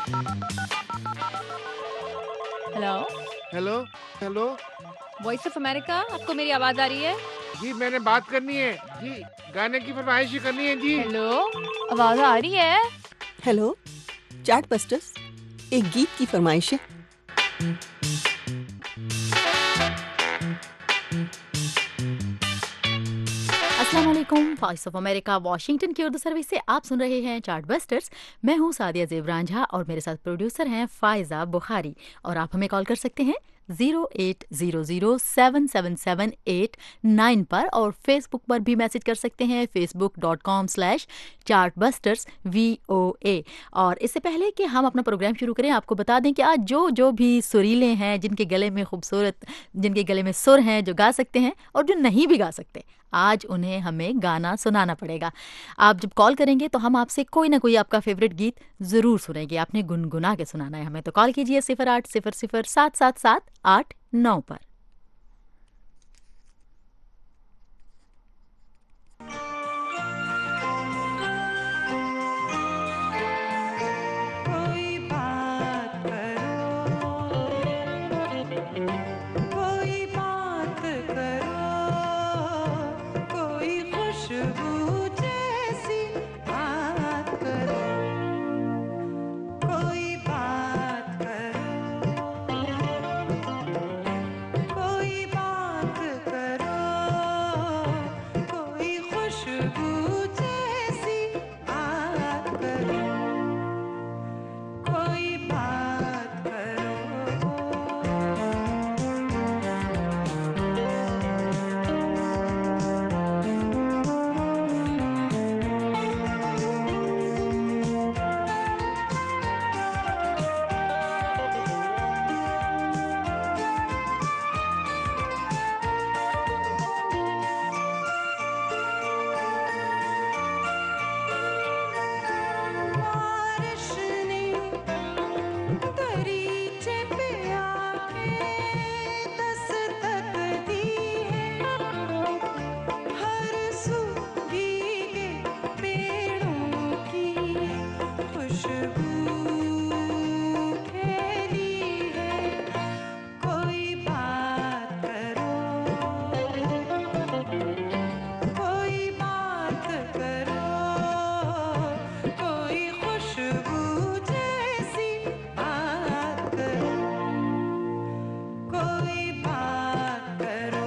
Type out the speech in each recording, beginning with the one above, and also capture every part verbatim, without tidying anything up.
Hello. Hello hello. Voice of America, आपको मेरी आवाज आ रही है? जी मैंने बात करनी है जी, गाने की फरमाइश करनी है जी। हेलो, आवाज आ रही है? हेलो, चार्ट बस्टर्स, एक गीत की फरमाइश है। अस्सलाम वालेकुम। वॉइस ऑफ अमेरिका वाशिंगटन की उर्दू सर्विस से आप सुन रहे हैं चार्ट बस्टर्स। मैं हूं सादिया जेब रांझा और मेरे साथ प्रोड्यूसर हैं फायजा बुखारी। और आप हमें कॉल कर सकते हैं zero eight zero zero seven seven seven eight nine पर, और फेसबुक पर भी मैसेज कर सकते हैं Facebook dot com slash chart busters V O A. और इससे पहले कि हम अपना प्रोग्राम शुरू करें, आपको बता दें कि आज जो जो भी सुरीले हैं, जिनके गले में खूबसूरत जिनके गले में सुर हैं, जो गा सकते हैं और जो नहीं भी गा सकते, आज उन्हें हमें गाना सुनाना पड़ेगा। आप जब कॉल करेंगे तो हम आपसे कोई ना कोई आपका फेवरेट गीत ज़रूर सुनेंगे। आपने गुनगुना के सुनाना है हमें, तो कॉल कीजिए सिफर आठ सिफर सिफर सात सात सात आठ नौ पर। कोई बात करो, कोई बात करो, कोई खुशबू जैसी बात करो, कोई बात करो, कोई बात करो, कोई खुशबू जैसी बात करो, कोई बात करो। बारिश ने दरीचे पे आके दस्तक दी है, हर सू भीगे पेड़ों की खुशबू फैली है। कोई बात करो, कोई बात करो, कोई खुशबू जैसी बात करो, कोई बात करो।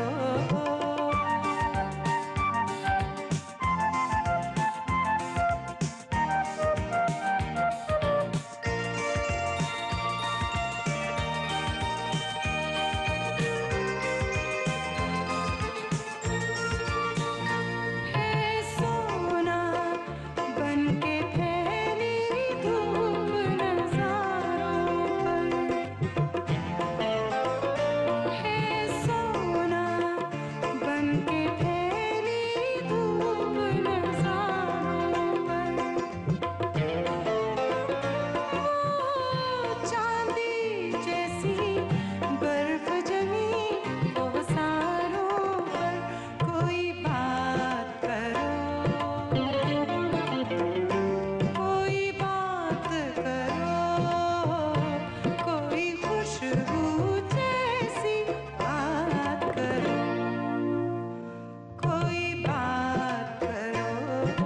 है सोना बनके फैली धूप नज़ारों पर, है सोना बनके फैली धूप नज़ारों पर, चांदी जैसी बर्फ जमी कोसारों पर। कोई बात करो, कोई बात करो, कोई खुशबू जैसी बात करो, कोई बात करो।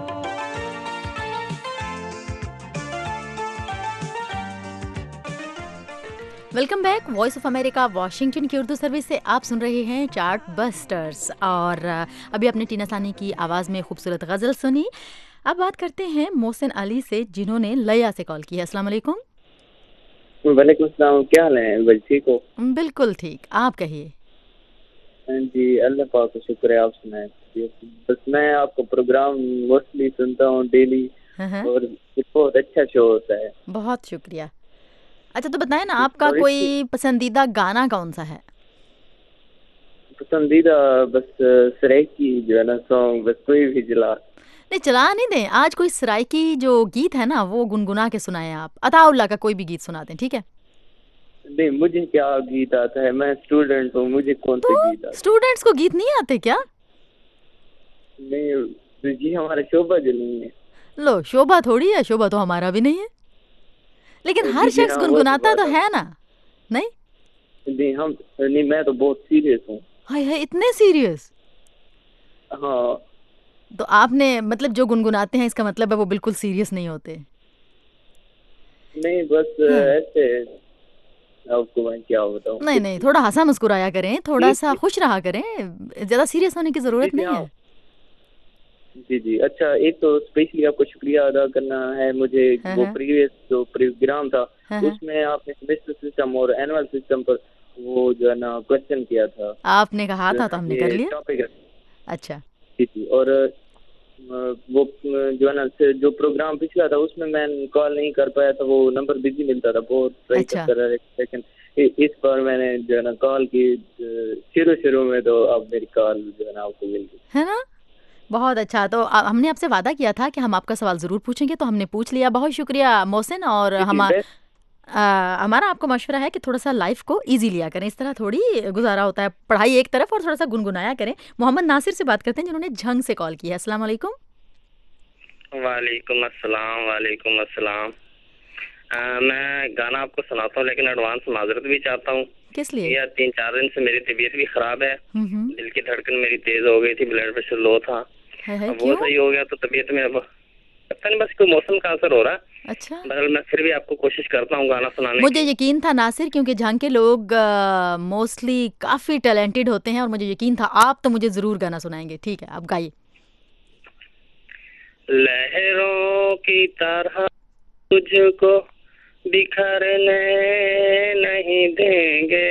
Welcome back. Voice of America Washington की उर्दू सर्विस से आप सुन रहे हैं चार्ट बस्टर्स। और अ, अभी आपने टीना सानी की आवाज़ में खूबसूरत गज़ल सुनी। अब बात करते हैं मोहसिन अली से, जिन्होंने लया से कॉल किया। अस्सलाम वालेकुम। वालेकुम सलाम, क्या हाल है? बस ठीक हो? बिल्कुल ठीक, आप कहिए। हाँ जी, अल्लाह पाक का शुक्र है। आप सुनाए? बस मैं आपका प्रोग्राम मोस्टली सुनता हूँ डेली, हाँ हाँ, और ये बहुत अच्छा शो होता है। बहुत शुक्रिया। अच्छा, तो बताएं ना, आपका और इसकी कोई पसंदीदा गाना कौन सा है? पसंदीदा बस सराइकी जो है ना सॉन्ग, बस कोई भी जिला। नहीं, चला नहीं दें। आज कोई सराइकी जो गीत है ना, वो गुनगुना के सुनाएं आप। अताउल्ला का कोई भी गीत सुना दें, ठीक है? नहीं, मुझे क्या गीत आता है? मैं स्टूडेंट हूँ, मुझे कौन तो सा गीत आता स्टूडेंट्स को गीत नहीं आते क्या? है? नहीं जी, हमारा शोभा जो नहीं है। लो, शोभा थोड़ी है, शोभा तो हमारा भी नहीं है। लेकिन जी, हर जी, शख्स हाँ, वो गुनगुनाता बात तो है। है ना, नहीं? नहीं हम नहीं, मैं तो बहुत सीरियस हूँ। हाय हाय, इतने सीरियस? हाँ तो आपने मतलब जो गुनगुनाते हैं इसका मतलब है वो बिल्कुल सीरियस नहीं होते। नहीं बस हाँ। ऐसे आपको मैं क्या बताऊँ। नहीं नहीं, थोड़ा हंसा मुस्कुराया करें, थोड़ा जी सा जी खुश रहा करें, ज्यादा सीरियस होने की जी जरूरत जी, नहीं हाँ है। जी जी। अच्छा, एक तो स्पेशली आपको शुक्रिया अदा करना है मुझे। हाँ वो हाँ प्रीवियस जो प्रोग्राम था हाँ हाँ। उसमें आपने सेमेस्टर सिस्टम और एनुअल सिस्टम पर वो जो है ना क्वेश्चन किया था, आपने कहा जो है था तो ना हमने कर ये लिया। टॉपिक। अच्छा। जी जी। और अ, वो अ, जो है ना से- जो प्रोग्राम पिछला था उसमें मैं कॉल नहीं कर पाया था, वो नंबर बिजी मिलता था, बहुत ट्राई अच्छा। करता रहा, लेकिन इ- इस बार मैंने जो है ना कॉल की, अ, शुरू शुरू में तो अब मेरी कॉल जो है ना आपको मिल गई। है ना? बहुत अच्छा। तो आ, हमने आपसे वादा किया था कि हम आपका सवाल जरूर पूछेंगे, तो हमने पूछ लिया। बहुत शुक्रिया मोहसिन। और जी जी हम बेस्ट। आ, हमारा आपको मशवरा है कि थोड़ा सा लाइफ को इजी लिया करें, इस तरह थोड़ी गुजारा होता है, पढ़ाई एक तरफ और थोड़ा सा गुनगुनाया करें। मोहम्मद नासिर से बात करते हैं जिन्होंने झंग से कॉल की है। अस्सलाम वालेकुम। वालेकुम अस्सलाम। वालेकुम अस्सलाम। अ, मैं गाना आपको सुनाता हूँ लेकिन एडवांस माजरत भी चाहता हूँ। किस लिए? यह तीन चार दिन से मेरी तबीयत भी खराब है, हम्म हम्म। दिल की धड़कन मेरी तेज हो गई थी, ब्लड प्रेशर लो था, है, है अब वो क्यों? सही हो गया तो तबीयत में अब पता नहीं, बस कोई मौसम का असर हो रहा है। अच्छा। बहरहाल मैं फिर भी आपको कोशिश करता हूँ गाना सुनाने मुझे की। यकीन था नासिर, क्योंकि झंग के लोग मोस्टली काफी टैलेंटेड होते हैं और मुझे यकीन था आप तो मुझे जरूर गाना सुनाएंगे। ठीक है, आप गाइए। लहरों की तरह तुझको बिखरने नहीं देंगे,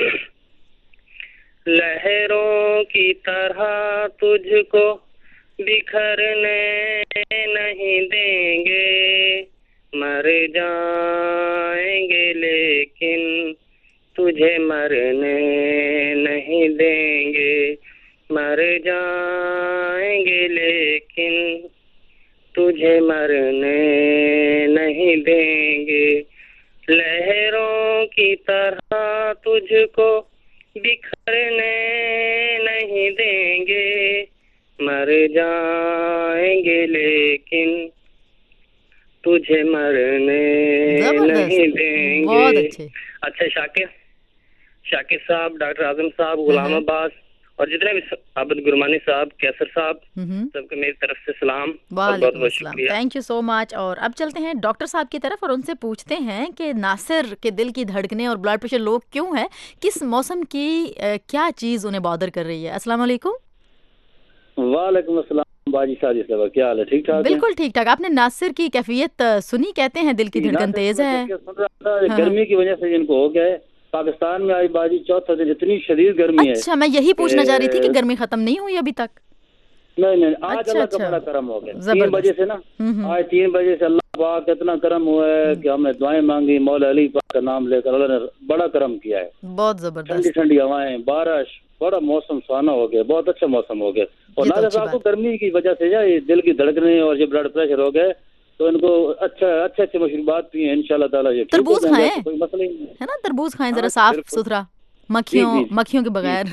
लहरों की तरह तुझको बिखरने नहीं देंगे, मर जाएंगे लेकिन तुझे मरने नहीं देंगे, मर जाएंगे लेकिन तुझे मरने नहीं देंगे, लहरों की तरह तुझको बिखरने नहीं देंगे, मर जाएंगे लेकिन तुझे मरने नहीं जबरदस्त, देंगे। बहुत अच्छे। अच्छा, शाकिर शाकिर साहब, डॉक्टर आजम साहब, हाँ, गुलाम हाँ। अब्बास और जितने भी आबिद गुरमानी साहब, कैसर साहब, हम्म। सबको मेरी तरफ से सलाम और बहुत वालेकुम बहुत अस्सलाम, शुक्रिया। Thank you so much. और अब चलते हैं डॉक्टर साहब की तरफ और उनसे पूछते हैं कि नासिर के दिल की धड़कने और ब्लड प्रेशर लो क्यों है, किस मौसम की अ, क्या चीज़ उन्हें बॉदर कर रही है। अस्सलाम वालेकुम। वालेकुम अस्सलाम बाजी साजी साहब, क्या हाल है? ठीक ठाक है? बिल्कुल ठीक ठाक। आपने नासिर की कैफियत अ, सुनी? कहते हैं दिल की जी, धड़कन नासिर तेज को मैं है। कैफियत सुन रहा था, हाँ, गर्मी की वजह से इनको हो गया है। पाकिस्तान में आज बाजी चौथा दिन इतनी शदीद गर्मी है। अच्छा, मैं यही पूछना चाह रही थी कि ए, गर्मी खत्म नहीं हुई अभी तक। नहीं नहीं, आज अच्छा अल्लाह का अच्छा, बड़ा करम हो गया तीन जबरदस्त। बजे से ना। हम्म हम्म आज तीन बजे से अल्लाह पाक इतना करम हुआ है कि हमने दुआएं मांगी, मौला अली पाक का नाम लेकर अल्लाह ने बड़ा करम किया है। बहुत ठंडी जबरदस्त। ठंडी हवाएं, बारिश, बड़ा मौसम सुहाना हो गया, बहुत अच्छा मौसम हो गया। और ये तो नाज़िर अच्छी साहब को बात। गर्मी की वजह से या ये दिल की धड़कने और ये ब्लड प्रेशर हो गए, तो इनको अच्छा अच्छे अच्छे मशरूबात पिए, इंशाल्लाह ताला ये ठीक हो तरबूज जाएंगे, खाएं, ऐसा कोई मसला ही नहीं है। है ना, तरबूज खाएं जरा हाँ, साफ बिल्कुल। सुथरा, जी मक्खियों जी मक्खियों के जी। बगैर।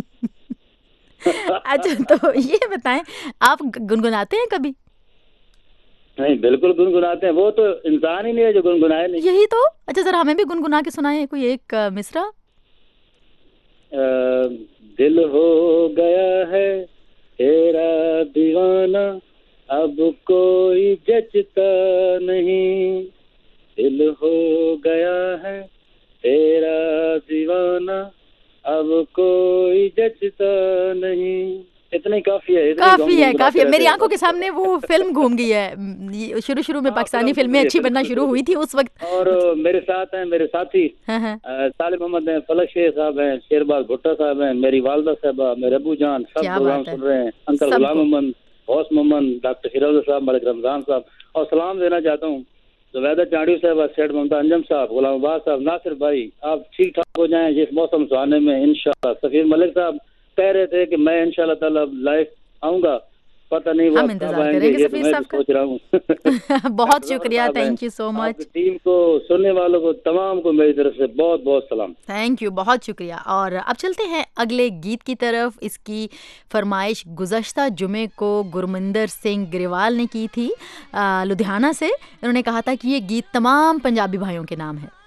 अच्छा, तो ये बताएं, आप ग- गुनगुनाते हैं कभी? नहीं, बिल्कुल गुनगुनाते हैं, वो तो इंसान ही नहीं है जो गुनगुनाए नहीं। यही तो। अच्छा, जरा हमें भी गुनगुना के सुनाएं कोई एक अ, मिसरा। अ, दिल हो गया है तेरा दीवाना, अब कोई जचता नहीं, दिल हो गया है तेरा दीवाना, अब कोई जचता नहीं। इतना ही काफी है, इतना ही काफी है, गुनगुनाते काफी है। रहते मेरी हैं आंखों के बस। सामने वो फिल्म घूम गई है। म, ये शुरू शुरू में हाँ, पाकिस्तानी फिल्म फिल्में घूम अच्छी गई है, बनना बिल्कुल, शुरू हुई थी उस वक्त। और अ, मेरे साथ हैं मेरे साथी हाँ हाँ, अ, सालिम मोहम्मद हैं, फलक शेख साहब हैं, शेरबाज भुट्टा साहब हैं, मेरी वालदा साहबा, मेरे अबू जान, सब क्या प्रोग्राम बात है। सुन रहे हैं, अंकल सबको। गुलाम मोहम्मद, हौस मोहम्मद, डॉक्टर फिरोज साहब, मलिक रमजान साहब, और सलाम देना चाहता हूँ जुबैदा चांडी साहब, सेठ ममता अंजम साहब, गुलाम अब्बास साहब, नासिर भाई, आप ठीक ठाक हो जाएं जिस मौसम सुहाने में इंशाल्लाह। सफीर मलिक साहब कह रहे थे कि मैं इंशाल्लाह ताला लाइव आऊंगा, पता नहीं वो हम अब कब इंतजार आएंगे, करेंगे ये तो सफीर मैं साहब भी सोच रहा हूँ। बहुत शुक्रिया, साहब हैं। Thank you so much. आपकी टीम को, सुनने वालों को, तमाम को मेरी तरफ से बहुत बहुत सलाम। थैंक यू, बहुत शुक्रिया। और अब चलते हैं अगले गीत की तरफ। इसकी फरमाइश गुज़श्ता जुमे को गुरमिंदर सिंह ग्रेवाल ने की थी आ, लुधियाना से। उन्होंने कहा था कि ये गीत तमाम पंजाबी भाइयों के नाम है।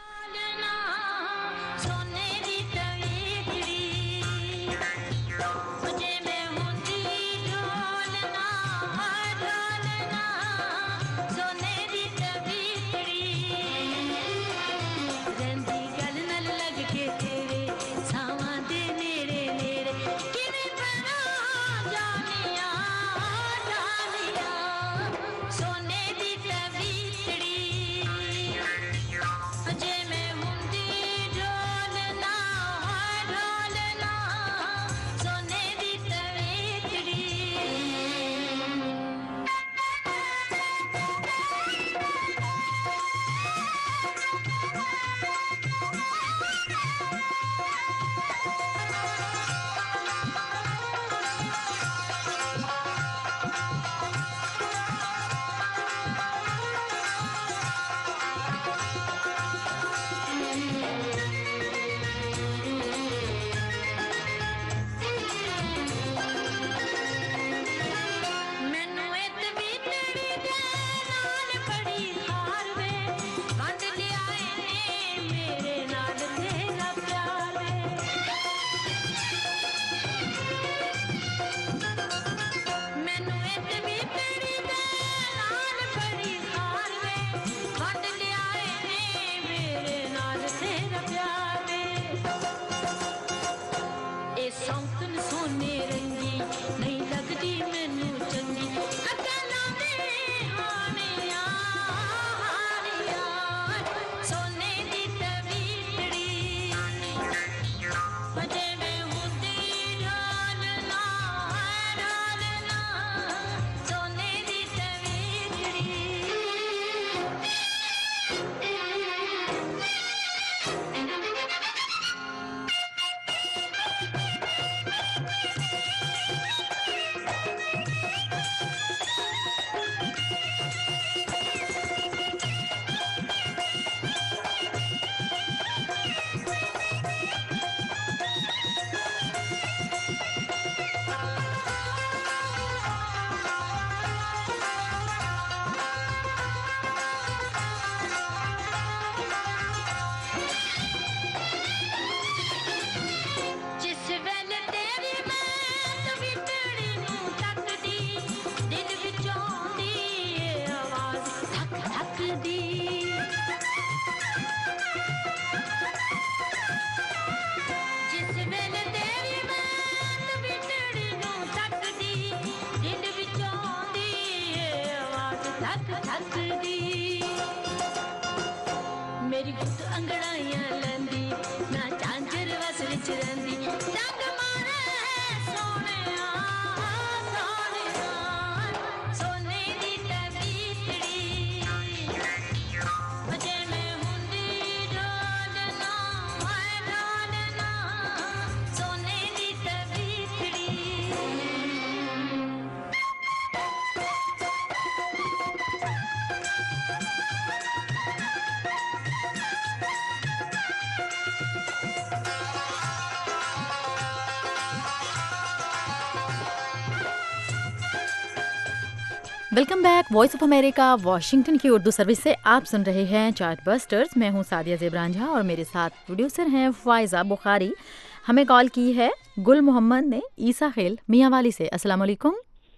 Welcome back, voice of America Washington की उर्दू सर्विस से आप सुन रहे हैं चार्ट बस्टर्स। मैं हूं सादिया ज़ेबरान और मेरे साथ प्रोड्यूसर हैं फायज़ा बुखारी। हमें कॉल की है गुल मोहम्मद ने ईसा खेल मियांवाली से। अस्सलाम वालेकुम।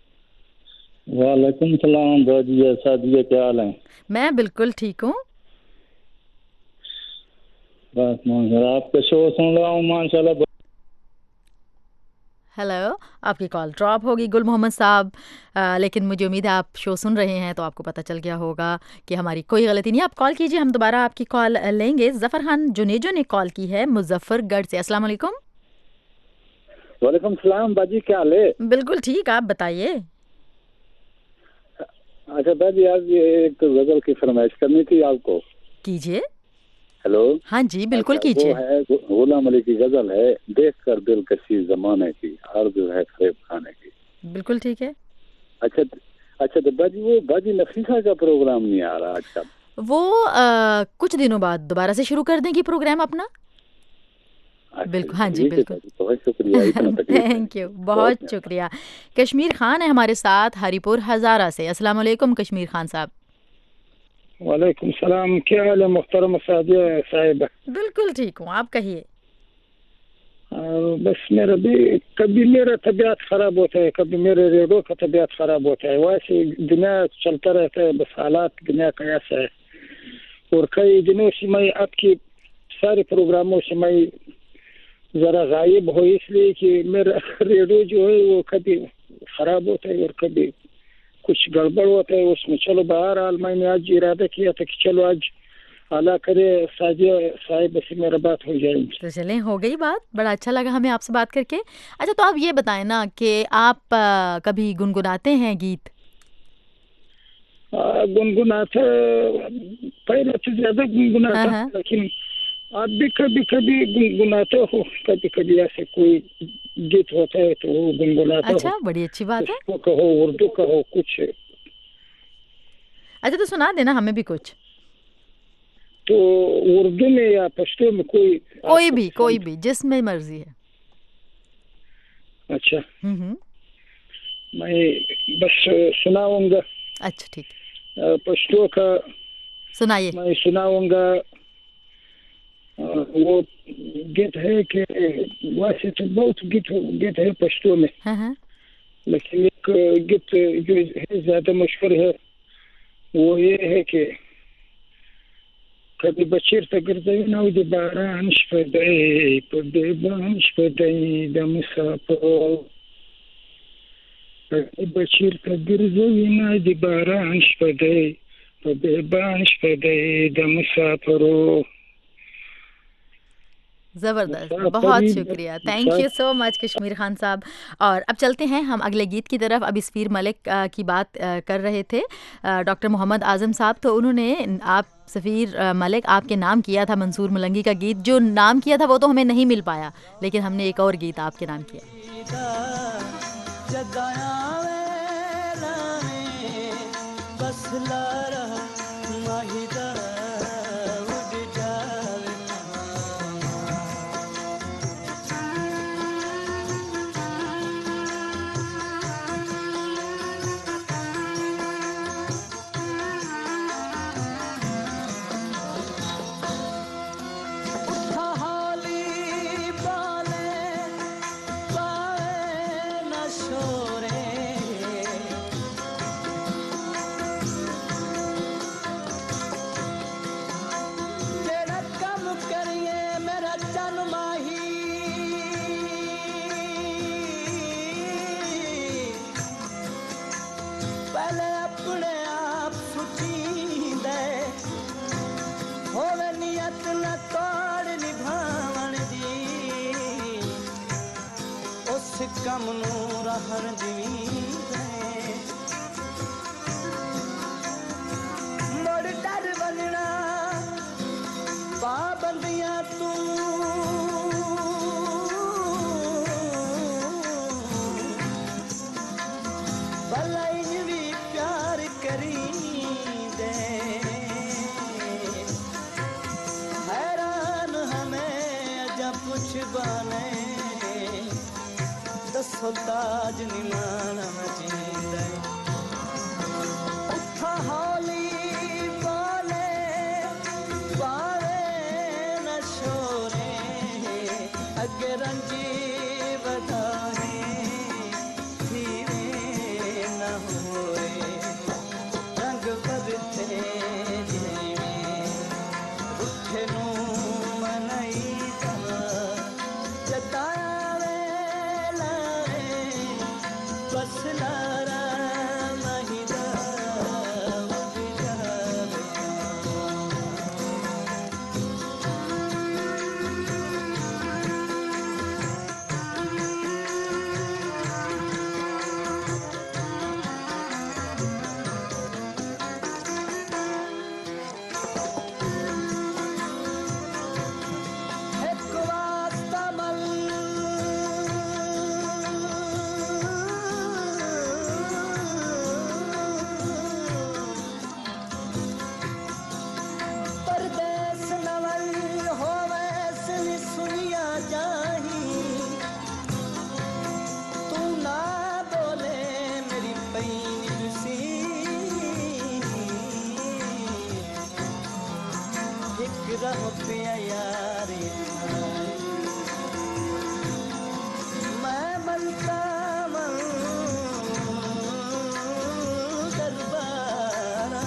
वालेकुम सलाम राजिया सादिया, क्या हाल है? मैं बिल्कुल ठीक हूँ। बस माशाल्लाह, आपका शो सुन रहा हूँ माशाल्लाह। हेलो, आपकी कॉल ड्रॉप होगी गुल मोहम्मद साहब, आ, लेकिन मुझे उम्मीद है आप शो सुन रहे हैं तो आपको पता चल गया होगा कि हमारी कोई गलती नहीं। आप कॉल कीजिए, हम दोबारा आपकी कॉल लेंगे। जफर खान जुनेजो ने कॉल की है मुजफ्फरगढ़ से। अस्सलाम वालेकुम। वालेकुम सलाम बाजी, क्या हाल है? बिल्कुल ठीक, आप बताइए। अच्छा बाजी, आज ये एक गजल की फरमाइश करनी थी आपको। कीजिए। हेलो। हाँ जी बिल्कुल अच्छा, कीजिए। वो है गुलाम अली की गजल है, देख कर दिल कशी जमाने की, आरज़ू है फरेब खाने की। बिल्कुल ठीक है। अच्छा अच्छा, तो बाजी वो बाजी नफीसा का प्रोग्राम नहीं आ रहा आजकल। वो आ, कुछ दिनों बाद दोबारा से शुरू कर देंगी प्रोग्राम अपना। अच्छा, बिल्कुल, हाँ जी, ठीक है बिल्कुल। बाजी, बहुत शुक्रिया, इतना तकलीफ है। थैंक यू, बहुत शुक्रिया। कश्मीर खान है हमारे साथ हरिपुर हजारा से। अस्सलाम वालेकुम कश्मीर खान साहब। वालेकुम सलाम, क्या हाल है मुहतरम सादिया साहिबा? बिल्कुल ठीक हूँ, आप कहिए। बस मेरा भी कभी मेरा तबीयत खराब होता है, कभी मेरे रेडियो का तबीयत खराब होता है, वैसे दुनिया चलता रहता है, बस हालात दुनिया का ऐसा है। और कई दिनों से मैं आपकी सारे प्रोग्रामों से मैं जरा गायब हो, इसलिए कि मेरा रेडियो जो है वो कभी खराब होता है और कभी कुछ गड़बड़ होता है उसमें। चलो बहरहाल मैंने आज इरादा किया था कि चलो आज अल्लाह करे साजिया साहिब से मेरा बात हो जाएगी। तो चलें, हो गई बात, बड़ा अच्छा लगा हमें आपसे बात करके। अच्छा, तो आप ये बताएं ना कि आप आ, कभी गुनगुनाते हैं गीत? गुनगुनाते पहले तो ज्यादा गुनगुनाता, हाँ, हाँ। लेकिन आप भी कभी कभी गुनगुनाते हो, कभी कभी ऐसे कोई गीत होता है तो वो गुनगुनाता हो। अच्छा, बड़ी अच्छी बात है। उसको कहो, उर्दू कहो, कुछ। अच्छा, तो सुना देना हमें भी कुछ। तो उर्दू में या पश्तो में कोई कोई भी, कोई भी, जिसमें मर्जी है। अच्छा, हम्म हम्म, मैं बस सुनाऊंगा। अच्छा ठीक है, पश्तो का सुनाइए। मैं सुनाऊंगा। वो गीत है कि वैसे तो बहुत गीत गीत है पश्तो में, हाँ हाँ, लेकिन एक गीत जो है ज्यादा मशहूर है वो ये है कि कभी बशीर तगर दे दे बारांश पदे पदे बांश पदे दम सापो, कभी बशीर तगर दे बारांश पदे पदे बांश पदे दम सापरो। ज़बरदस्त, बहुत शुक्रिया, thank you so much Kashmir Khan साहब। और अब चलते हैं हम अगले गीत की तरफ। अब सफ़ीर मलिक आ, की बात आ, कर रहे थे डॉक्टर मोहम्मद आज़म साहब, तो उन्होंने आप सफ़ीर मलिक आपके नाम किया था मंसूर मुलंगी का गीत। जो नाम किया था वो तो हमें नहीं मिल पाया, लेकिन हमने एक और गीत आपके नाम किया। कम नूर हर दी मोड़ डर बनना पाबंदियां तू भलाई भी प्यार करी दे। हैरान हमें अजब कुछ बने दसो ताज निमाना जींदे उठा हौली बोले पावे न शोरे अगे रंजी बधाए धीरे न होए रंग बदते जीवे उठे नू मनई जताया एक राह पे यारी मैं बनता मन दरबारा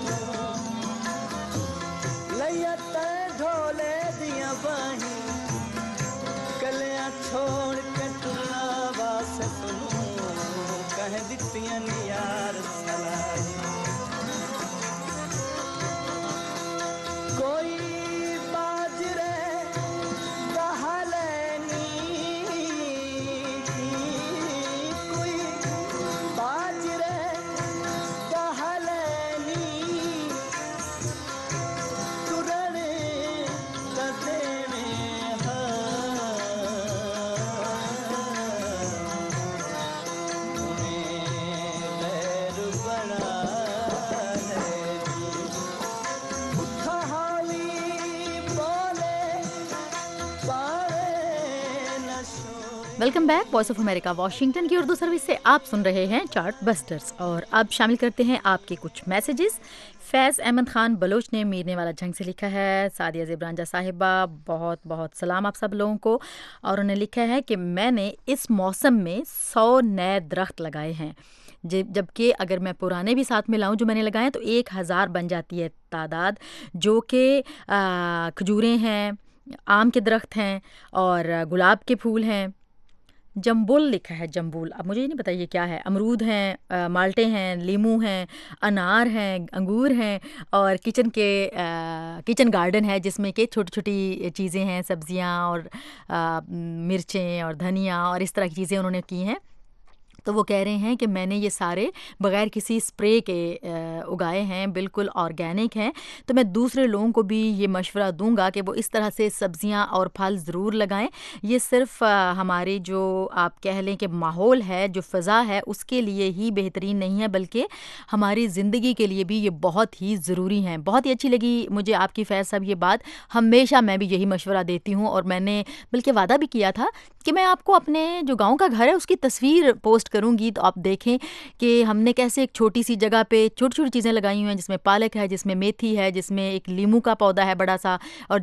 लैया तय ढोले दिया बाही कलियां छोड़ के टुला वास सुनू कह दित्तियां यार सलाई कोई बाजरे दहलनी कोई बाजरे दहलनी तुरने कदेने welcome back voice of America Washington की उर्दू सर्विस से आप सुन रहे हैं चार्ट बस्टर्स और अब शामिल करते हैं आपके कुछ मैसेजेस। फैज़ अहमद खान बलोच ने मीरने वाला जंग से लिखा है। सादिया ज़ेबरांजा साहिबा बहुत बहुत सलाम आप सब लोगों को। और उन्होंने लिखा है कि मैंने इस मौसम में सौ नए दरख्त लगाए हैं, जबकि अगर मैं पुराने भी साथ में लाऊं जो मैंने लगाए तो एक हज़ार बन जाती है तादाद, जो कि खजूरें हैं, आम के दरख्त हैं और गुलाब के फूल हैं। जम्बुल लिखा है, जम्बुल, अब मुझे नहीं पता ये क्या है। अमरूद हैं, माल्टे हैं, लीमू हैं, अनार हैं, अंगूर हैं और किचन के आ, किचन गार्डन है जिसमें कि छोटी छोटी चीज़ें हैं, सब्जियां और आ, मिर्चें और धनिया और इस तरह की चीज़ें उन्होंने की हैं। तो वो कह रहे हैं कि मैंने ये सारे बग़ैर किसी स्प्रे के उगाए हैं, बिल्कुल ऑर्गेनिक हैं। तो मैं दूसरे लोगों को भी ये मशवरा दूंगा कि वो इस तरह से सब्जियां और फल ज़रूर लगाएं। ये सिर्फ हमारे जो आप कह लें कि माहौल है, जो फ़ज़ा है, उसके लिए ही बेहतरीन नहीं है बल्कि हमारी ज़िंदगी के लिए भी ये बहुत ही ज़रूरी हैं। बहुत ही अच्छी लगी मुझे आपकी फैज़ साहब ये बात। हमेशा मैं भी यही मशवरा देती हूँ और मैंने बल्कि वादा भी किया था कि मैं आपको अपने जो गाँव का घर है उसकी तस्वीर पोस्ट करूंगी तो आप देखें कि हमने कैसे एक छोटी सी जगह पे छोटी छोटी चीज़ें लगाई हुई हैं, जिसमें पालक है, जिसमें मेथी है, जिसमें एक लीमू का पौधा है बड़ा सा और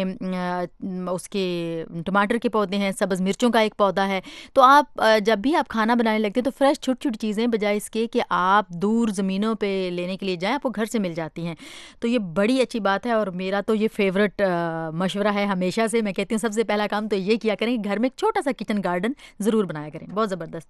जिसमें उसके टमाटर के पौधे हैं, सब्ज़ मिर्चों का एक पौधा है। तो आप जब भी आप खाना बनाने लगते हैं तो फ्रेश छोटी छोटी चीज़ें बजाय इसके कि आप दूर ज़मीनों पर लेने के लिए जाएँ, आपको घर से मिल जाती हैं। तो ये बड़ी अच्छी बात है और मेरा तो ये फेवरेट मशवरा है हमेशा से। मैं कहती हूँ सबसे पहला काम तो ये किया करें कि घर में एक छोटा सा किचन गार्डन ज़रूर बनाया करें। बहुत ज़बरदस्त।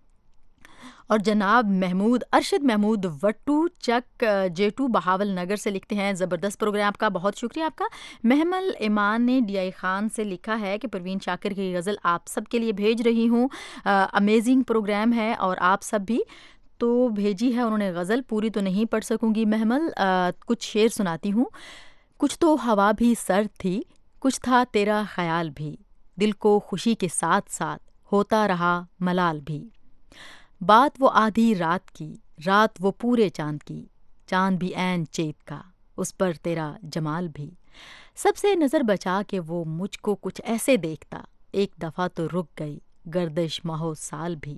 और जनाब महमूद अरशद महमूद वट्टू चक जेटू बहावल नगर से लिखते हैं, ज़बरदस्त प्रोग्राम आपका, बहुत शुक्रिया आपका। महमल ईमान ने डी आई ख़ान से लिखा है कि परवीन शाकिर की गज़ल आप सब के लिए भेज रही हूँ, अमेजिंग प्रोग्राम है और आप सब भी तो भेजी है उन्होंने गज़ल। पूरी तो नहीं पढ़ सकूँगी महमल, आ, कुछ शेर सुनाती हूँ। कुछ तो हवा भी सर्द थी, कुछ था तेरा ख्याल भी, दिल को खुशी के साथ साथ होता रहा मलाल भी। बात वो आधी रात की, रात वो पूरे चांद की, चांद भी ऐन चेत का, उस पर तेरा जमाल भी। सबसे नज़र बचा के वो मुझको कुछ ऐसे देखता, एक दफ़ा तो रुक गई गर्दिश माहो साल भी।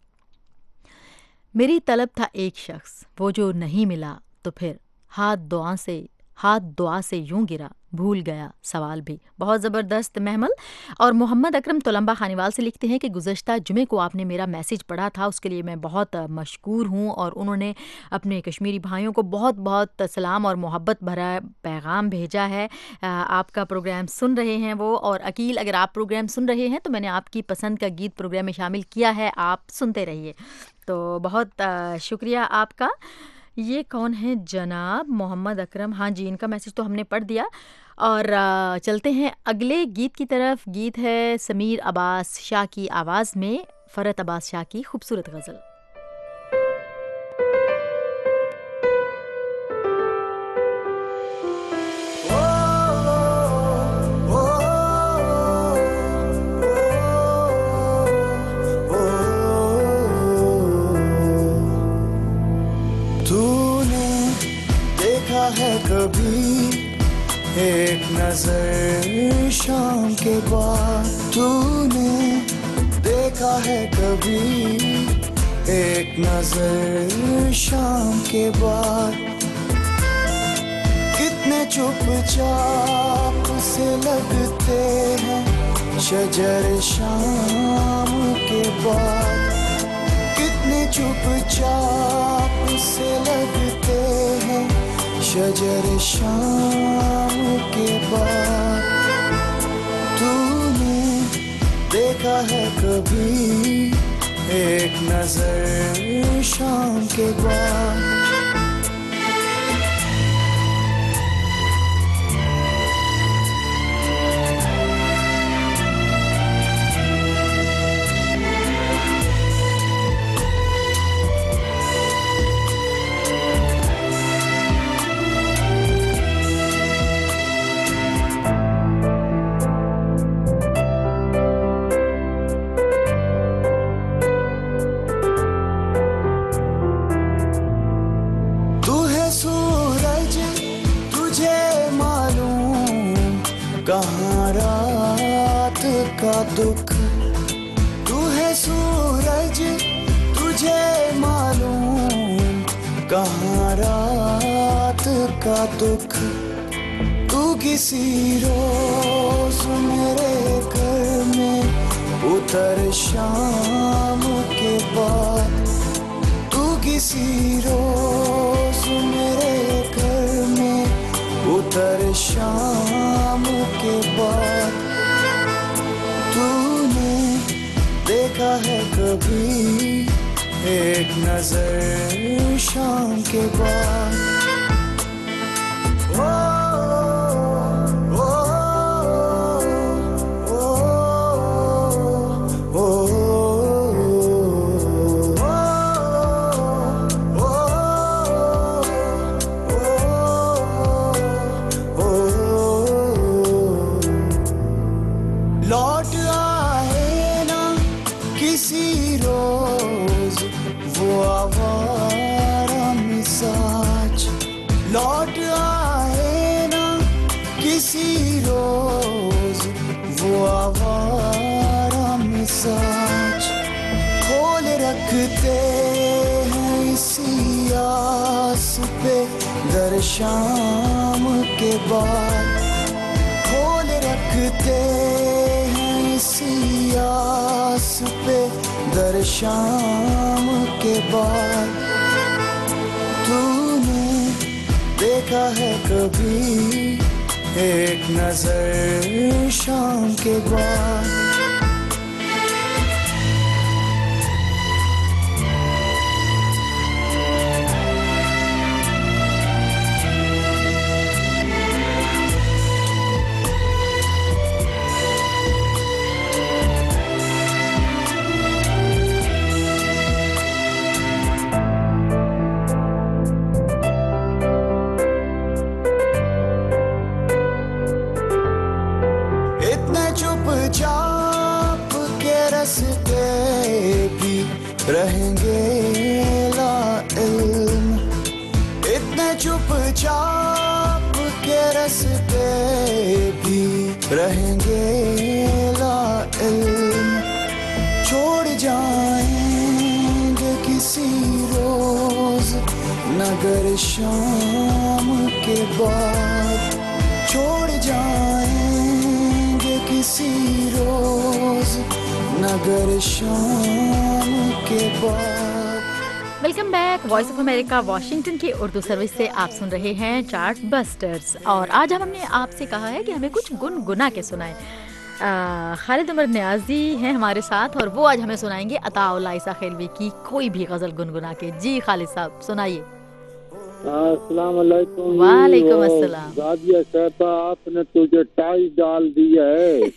मेरी तलब था एक शख्स, वो जो नहीं मिला तो फिर हाथ दुआ से हाथ दुआ से यूं गिरा, भूल गया सवाल भी। बहुत ज़बरदस्त महमल। और मोहम्मद अकरम तोलंबा खानीवाल से लिखते हैं कि गुज़श्ता जुमे को आपने मेरा मैसेज पढ़ा था, उसके लिए मैं बहुत मशकूर हूँ और उन्होंने अपने कश्मीरी भाइयों को बहुत बहुत सलाम और मोहब्बत भरा पैगाम भेजा है। आपका प्रोग्राम सुन रहे हैं वो। और अकील, अगर आप प्रोग्राम सुन रहे हैं तो मैंने आपकी पसंद का गीत प्रोग्राम में शामिल किया है, आप सुनते रहिए। तो बहुत शुक्रिया आपका। ये कौन है जनाब मोहम्मद अकरम? हाँ जी, इनका मैसेज तो हमने पढ़ दिया। और चलते हैं अगले गीत की तरफ। गीत है समीर अब्बास शाह की आवाज़ में फ़रत अब्बास शाह की खूबसूरत गज़ल। है कभी एक नजर शाम के बाद, तूने देखा है कभी एक नजर शाम के बाद, कितने कितने चुपचाप से लगते हैं शजर शाम के बाद, कितने चुपचाप से लगते हैं शजर शाम के बाद। तूने देखा है कभी एक नजर शाम के बाद? कहाँ रात का दुख, तू है सूरज तुझे मालूम कहाँ रात का दुख। तू किसी रोज मेरे घर में उतर शाम के बाद, तू किसी रोज मेरे घर में उतर शाम के बाद। तूने देखा है कभी एक नजर शाम के बाद? ओ, ओ, ओ, ओ, ओ, लौट आए ना किसी रोज वो आवारा मिजाज, लौट आए ना किसी रोज वो आवारा मिजाज। खोल रखते हैं इसी आस पे दर शाम के बाद, खोल रखते इसी आस पे दर शाम के बाद। तूने देखा है कभी एक नजर शाम के बाद? चुपचाप के रस्ते भी रहेंगे ला इल्म, इतने चुपचाप के रस्ते भी रहेंगे ला इल्म। छोड़ जाएंगे किसी रोज नगर शाम के बाद, छोड़ जाएंगे किसी रोज नगर शाम के बाद। Welcome back. Voice of America Washington की उर्दू सर्विस से आप सुन रहे हैं चार्ट बस्टर्स, और आज हम हमने आपसे कहा है कि हमें कुछ गुनगुना के सुनाएं। खालिद उमर न्याजी हैं हमारे साथ और वो आज हमें सुनाएंगे अताउल आयशा खिलवी की कोई भी गज़ल गुनगुना के। जी खालिद साहब सुनाइए। अस्सलाम वालेकुम। वालेकुम अस्सलाम। राजिया कहता आपने तुझे टाई डाल दिया है।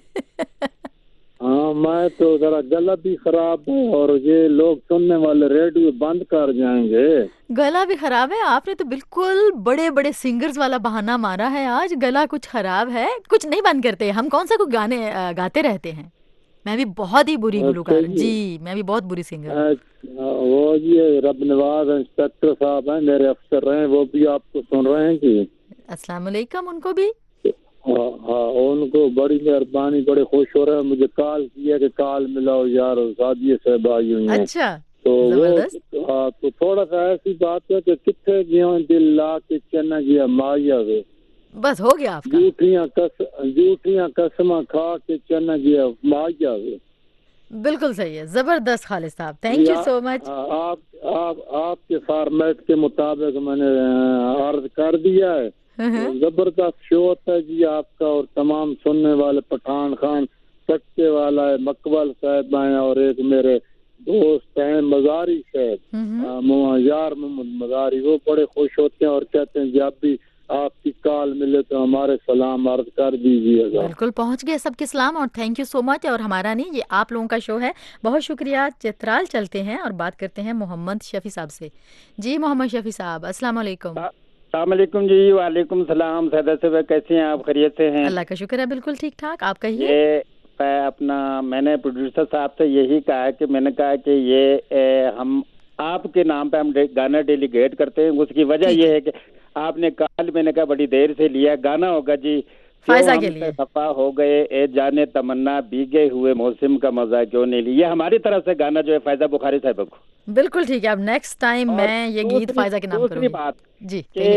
हाँ मैं तो जरा गला भी खराब है और ये लोग सुनने वाले रेडियो बंद कर जाएंगे। गला भी खराब है? आपने तो बिल्कुल बड़े बड़े सिंगर्स वाला बहाना मारा है आज। गला कुछ खराब है, कुछ नहीं बंद करते हम, कौन सा कोई गाने गाते रहते हैं। मैं भी बहुत ही बुरी गुलकार जी, मैं भी बहुत बुरी सिंगर। वो ये रब नवाज इंस्पेक्टर साहब हैं, मेरे अफसर रहे, वो भी आपको सुन रहे हैं जी। अस्सलाम वालेकुम। उनको भी हाँ हाँ उनको बड़ी मेहरबानी, बड़े खुश हो रहे हैं। मुझे कॉल किया कि कॉल मिलाओ यार, सादिया साहब आई हुई हैं। अच्छा तो जबरदस्त। वो हाँ, तो थोड़ा सा ऐसी बात है कि कितने जियो दिल ला के चना जिया माया वे, बस हो गया आपका। झूठियां कस झूठियां कसमा खा के चना जिया माया वे। बिल्कुल सही है, जबरदस्त खालिद साहब, थैंक यू सो मच। आप आप आपके फॉर्मेट के मुताबिक मैंने अ, अर्ज कर दिया है। तो जबरदस्त शो होता है जी आपका, और तमाम सुनने वाले पठान खान सक्के वाला है, मकबल साहब हैं, और एक मेरे दोस्त हैं मजारी साहब, यार मोहम्मद मजारी, वो बड़े खुश होते हैं और कहते हैं जब भी आपकी कॉल मिले तो हमारे सलाम अर्ज कर दीजिएगा। बिल्कुल पहुंच गए सबके सलाम, और थैंक यू सो मच। और हमारा नहीं, ये आप लोगों का शो है, बहुत शुक्रिया। चित्राल चलते हैं और बात करते हैं मोहम्मद शफी साहब से। जी मोहम्मद शफी साहब, अस्सलाम वालेकुम। अस्सलाम वालेकुम जी। वालेकुम सलाम। सदा से कैसे हैं आप? खैरियत से हैं? अल्लाह का शुक्र है, बिल्कुल ठीक ठाक। आप कहिए। ये अपना मैंने प्रोड्यूसर साहब से यही कहा है कि मैंने कहा कि ये ए, हम आपके नाम पे हम गाना डेलीगेट करते हैं। उसकी वजह ये है कि आपने कॉल मैंने कहा बड़ी देर से लिया, गाना होगा जी फायजा के लिए। खफा हो गए ए जाने तमन्ना भीगे हुए मौसम का मजा क्यों नहीं लिया, ये हमारी तरफ से गाना जो है फैजा बुखारी साहब को। बिल्कुल ठीक है, अब नेक्स्ट टाइम मैं ये गीत फायजा के नाम करूंगी। दूसरी बात जी कि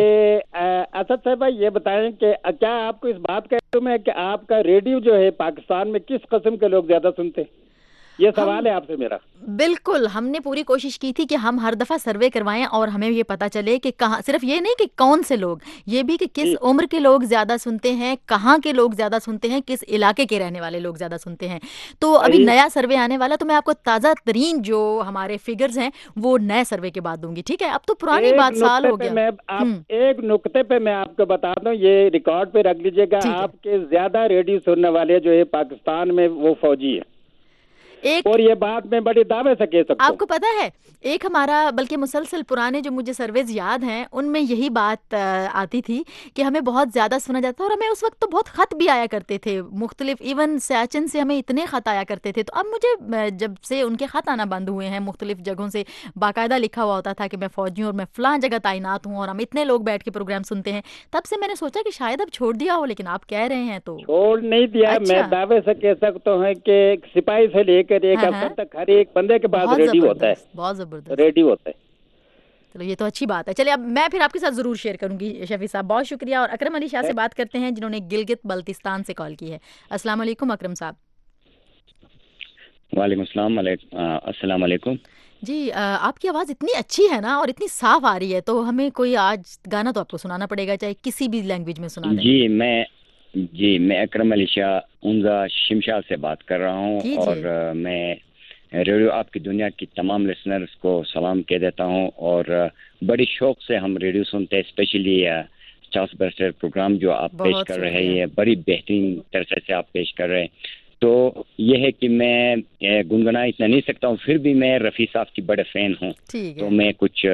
असद साहब भाई ये बताएं कि क्या आपको इस बात का इल्म है कि आपका रेडियो जो है पाकिस्तान में किस किस्म के लोग ज्यादा सुनते हैं? ये सवाल है आपसे मेरा। बिल्कुल, हमने पूरी कोशिश की थी कि हम हर दफा सर्वे करवाएं और हमें ये पता चले कि कहाँ, सिर्फ ये नहीं कि कौन से लोग, ये भी कि किस उम्र के लोग ज्यादा सुनते हैं, कहाँ के लोग ज्यादा सुनते हैं, किस इलाके के रहने वाले लोग ज्यादा सुनते हैं। तो अभी नया सर्वे आने वाला, तो मैं आपको ताजा तरीन जो हमारे फिगर्स हैं वो नए सर्वे के बाद दूंगी, ठीक है? अब तो पुरानी बात साल हो गया। मैं आप एक नुक्ते पे मैं आपको बता दूं, ये रिकॉर्ड पे रख लीजिएगा, आपके ज्यादा रेडियो सुनने वाले जो है पाकिस्तान में वो फौजी है। एक, और ये बात मैं बड़े दावे से कह सकता हूं। आपको पता है, एक हमारा बल्कि मुसलसल पुराने जो मुझे सर्वेज याद हैं उनमें यही बात आती थी कि हमें बहुत ज़्यादा सुना जाता था, और हमें उस वक्त तो बहुत ख़त भी आया करते थे मुख्तलिफ, इवन सैचन से हमें इतने ख़त आया करते थे। तो अब मुझे जब से उनके ख़त आना बंद हुए हैं, मुख्तलिफ जगहों से बाकायदा लिखा हुआ होता था कि मैं फ़ौजी हूँ और मैं फ़लाँ जगह तैनात हूँ और हम इतने लोग बैठ के प्रोग्राम सुनते हैं, तब से मैंने सोचा कि शायद अब छोड़ दिया हो, लेकिन आप कह रहे हैं तो छोड़ नहीं दिया। अच्छा। मैं दावे से कह सकता हूँ कि सिपाही से लेकर एक अफसर तक हर एक बंदे के पास रेडियो होता है, बहुत जबरदस्त रेडियो होता है। चलो ये तो अच्छी बात है। चलिए अब मैं फिर आपके साथ जरूर शेयर करूंगी शफी साहब, बहुत शुक्रिया। और अकरम अली शाह से बात करते हैं जिन्होंने गिलगित बल्तिस्तान से कॉल की है। अस्सलाम वालेकुम अकरम साहब। वालेकुम सलाम। अस्सलाम वालेकुम जी। आपकी आवाज़ इतनी अच्छी है ना और इतनी साफ आ रही है, तो हमें कोई आज गाना तो आपको सुनाना पड़ेगा, चाहे किसी भी लैंग्वेज में सुना दें। जी मैं जी मैं अकरम अली शाह उनजा शिमशा से बात कर रहा हूँ, और मैं रेडियो आपकी दुनिया की तमाम लिसनर्स को सलाम कह देता हूँ। और बड़ी शौक से हम रेडियो सुनते हैं, स्पेशली चार्ल्स बस्टर प्रोग्राम जो आप पेश कर रहे हैं, बड़ी बेहतरीन तरह से आप पेश कर रहे हैं। तो ये है कि मैं गुनगुना इतना नहीं सकता हूँ, फिर भी मैं रफ़ी साहब की बड़े फ़ैन हूँ, तो मैं कुछ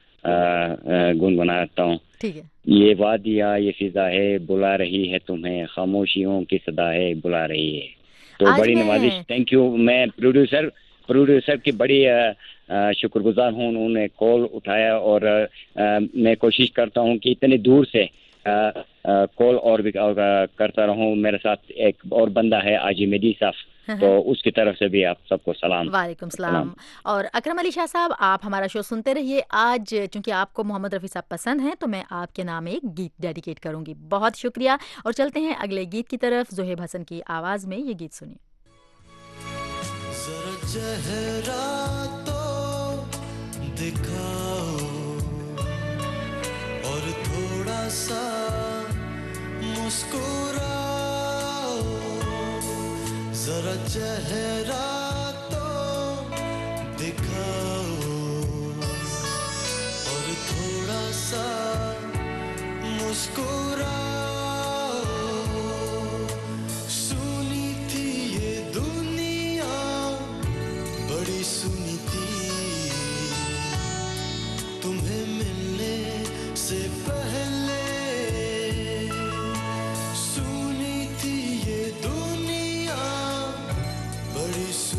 गुनगुनाता हूँ। ठीक है। ये वादिया ये फिजा है बुला रही है तुम्हें, खामोशियों की सदा है बुला रही है। तो बड़ी नवाजिश, थैंक यू। मैं प्रोड्यूसर प्रोड्यूसर की बड़ी शुक्रगुजार हूँ, उन्होंने कॉल उठाया, और आ, मैं कोशिश करता हूँ कि इतनी दूर से कॉल और भी आ, करता रहूँ। मेरे साथ एक और बंदा है आजिमेदी साहब, तो उसकी तरफ से भी आप सबको सलाम। वालेकुम सलाम। और अकरम अली शाह साहब, आप हमारा शो सुनते रहिए। आज चूंकि आपको मोहम्मद रफ़ी साहब पसंद हैं, तो मैं आपके नाम एक गीत डेडिकेट करूंगी। बहुत शुक्रिया। और चलते हैं अगले गीत की तरफ। ज़ोहेब हसन की आवाज़ में ये गीत सुनिए। चेहरा तो दिखाओ और थोड़ा सा मुस्कुराओ, जरा चेहरा तो दिखाओ और थोड़ा सा मुस्कुराओ। सुनी थी ये दुनिया बड़ी सुनी थी, तुम्हें मिलने से पहले सुनी थी ये दुनिया बड़ी सुनी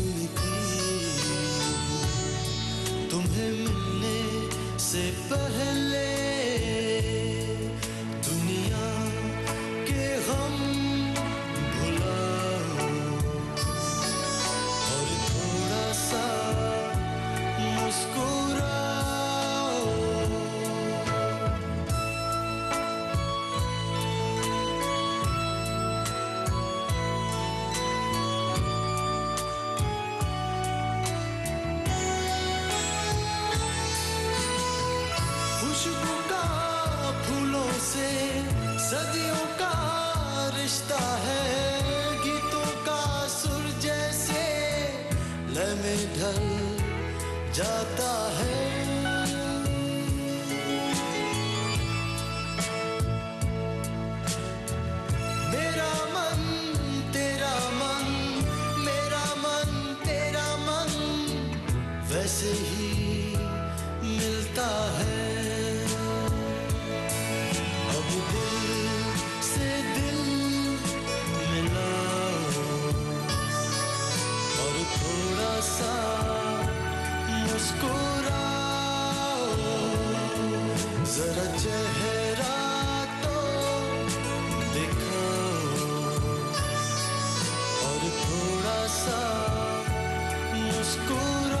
नाचता है गीतों का सुर जैसे लय में ढल जाता है। मेरा मन तेरा मन, मेरा मन तेरा मन वैसे ही मिलता है। अब दिल से दिल मिलाओ और थोड़ा सा मुस्कुराओ, जरा चेहरा तो दिखाओ और थोड़ा सा मुस्कुराओ।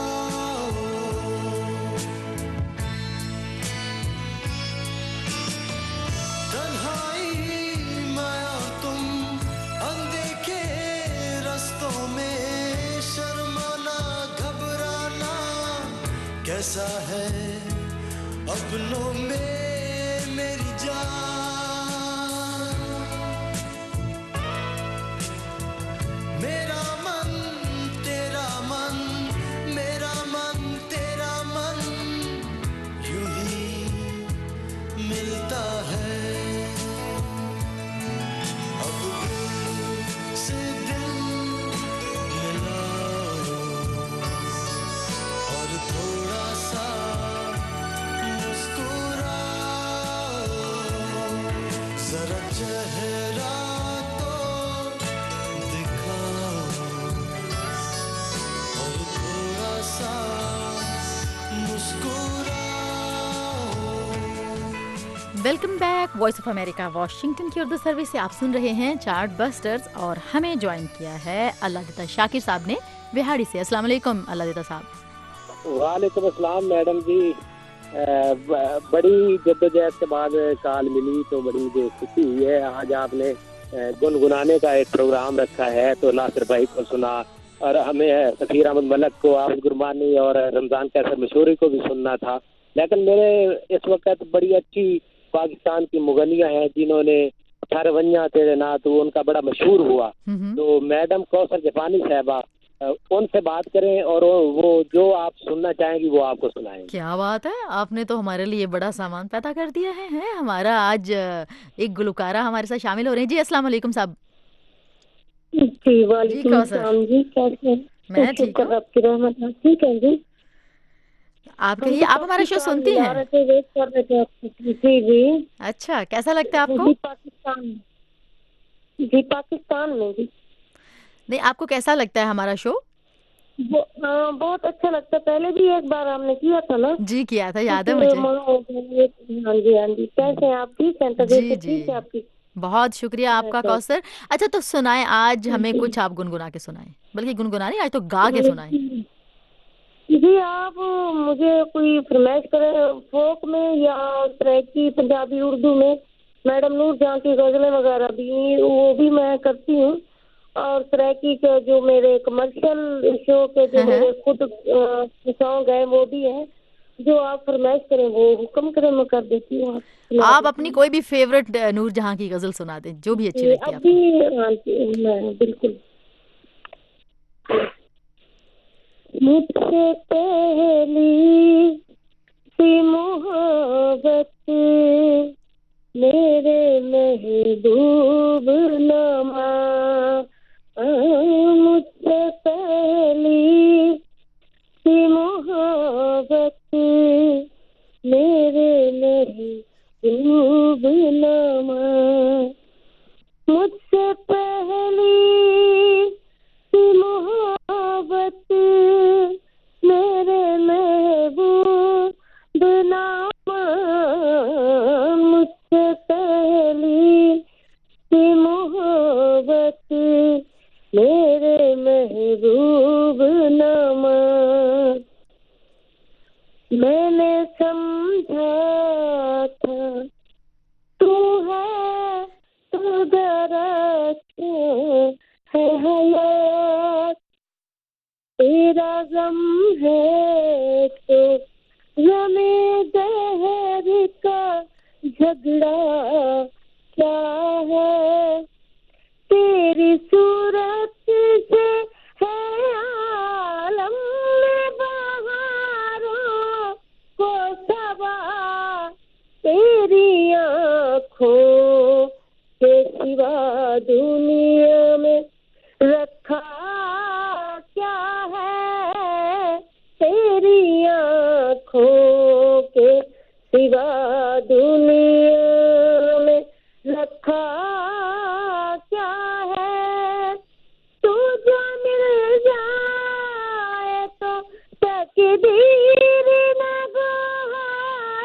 तन्हाई मैं और तुम अनदेखे रस्तों में, शर्माना घबराना कैसा है अपनों में मेरी जान। मेरा मन तेरा मन, मेरा मन तेरा मन यूं ही मिलता है। अब दिल से दिल मिलाओ और थोड़ा सा मुस्कुराओ, जरा चेहरा तो दिखाओ और थोड़ा सा मुस्कुराओ। Welcome back. Voice of America Washington की उर्दू सर्विस से आप सुन रहे हैं चार्ट बस्टर्स और हमें ज्वाइन किया है अल्लाह शाकिर साहब ने बिहाड़ी से। अस्सलाम वालेकुम अल्लाह साहब। वालेकुम अस्सलाम मैडम जी। अ, ब- बड़ी जद्दोजहद के बाद कॉल मिली तो बड़ी मुझे खुशी हुई है। आज आपने अ, गुनगुनाने का एक प्रोग्राम रखा है तो नासिर भाई को सुना और हमें सफीर अहमद मलक को, आबिद गुरबानी और रमजान कैसर मशहूरी को भी सुनना था। लेकिन मेरे इस वक्त बड़ी अच्छी पाकिस्तान की मुगनियाँ हैं जिन्होंने ठहरवैया तेरे नात वो उनका बड़ा मशहूर हुआ। तो मैडम कौसर जफानी साहबा अ, उनसे बात करें और वो वो जो आप सुनना चाहेंगी वो आपको सुनाएंगे। क्या बात है, आपने तो हमारे लिए बड़ा सामान पैदा कर दिया है, है? हमारा आज अ, एक गुलकारा हमारे साथ शामिल हो रहे हैं। जी अस्सलाम वालेकुम साहब। जी वालेकुम कौसर। अस्सलाम जी, कैसे हैं? मैं ठीक शुक्र आपकी रहमत है। ठीक है जी। आप कहिए, आप हमारा शो सुनती हैं? वेट कर रहे थे आपकी। जी जी। अच्छा, कैसा लगता है आपको? जी पाकिस्तान, जी पाकिस्तान में जी। नहीं, आपको कैसा लगता है हमारा शो? वो, हाँ बहुत अच्छा लगता है। पहले भी एक बार हमने किया था ना। जी किया था, याद है कुछ मुझे। माह हो गए। हाँ जी हाँ जी। कैसे हैं आप? ठीक हैं? तबीयत जी ठीक है आपकी? बहुत शुक्रिया आपका अच्छा। कौसर। अच्छा तो सुनाएं, आज हमें जी। कुछ आप गुनगुना के सुनाएं, बल्कि गुनगुना नहीं, आज तो गा के सुनाएं। जी आप मुझे कोई फरमाइश करें फोक में या ट्रैकी पंजाबी उर्दू में। मैडम नूर जहाँ की गजलें वगैरह भी वो भी मैं करती हूँ, और ट्रैकी के जो मेरे कमर्शियल शो के जो मेरे खुद सॉन्ग है वो भी है। जो आप फरमाइश करें वो हुक्म करें, मैं कर देती हूँ। आप अपनी कोई भी फेवरेट नूर जहाँ की गजल सुना दें, जो भी अच्छी लगती है आपको। अभी हाँ जी, मैं बिल्कुल। मुझसे पहली सी मोहब्बत मेरे महबूब नमा, मुझसे पहली सी मोहब्बत मेरे महबूब नमा, मुझसे पहली सी मोहब्बत मेरे महबूब नामा, मुझसे पहली सी मोहब्बत मेरे महबूब नामा। मैंने समझा था तू है तो दरख्त है हयात, तेरा गम है तो ज़मे दहर का झगड़ा क्या है, सिवा दुनिया में रखा क्या है, तेरी आँखों के सिवा दुनिया में रखा क्या है। तू जो मिल जाए तो तकदीर न गोहा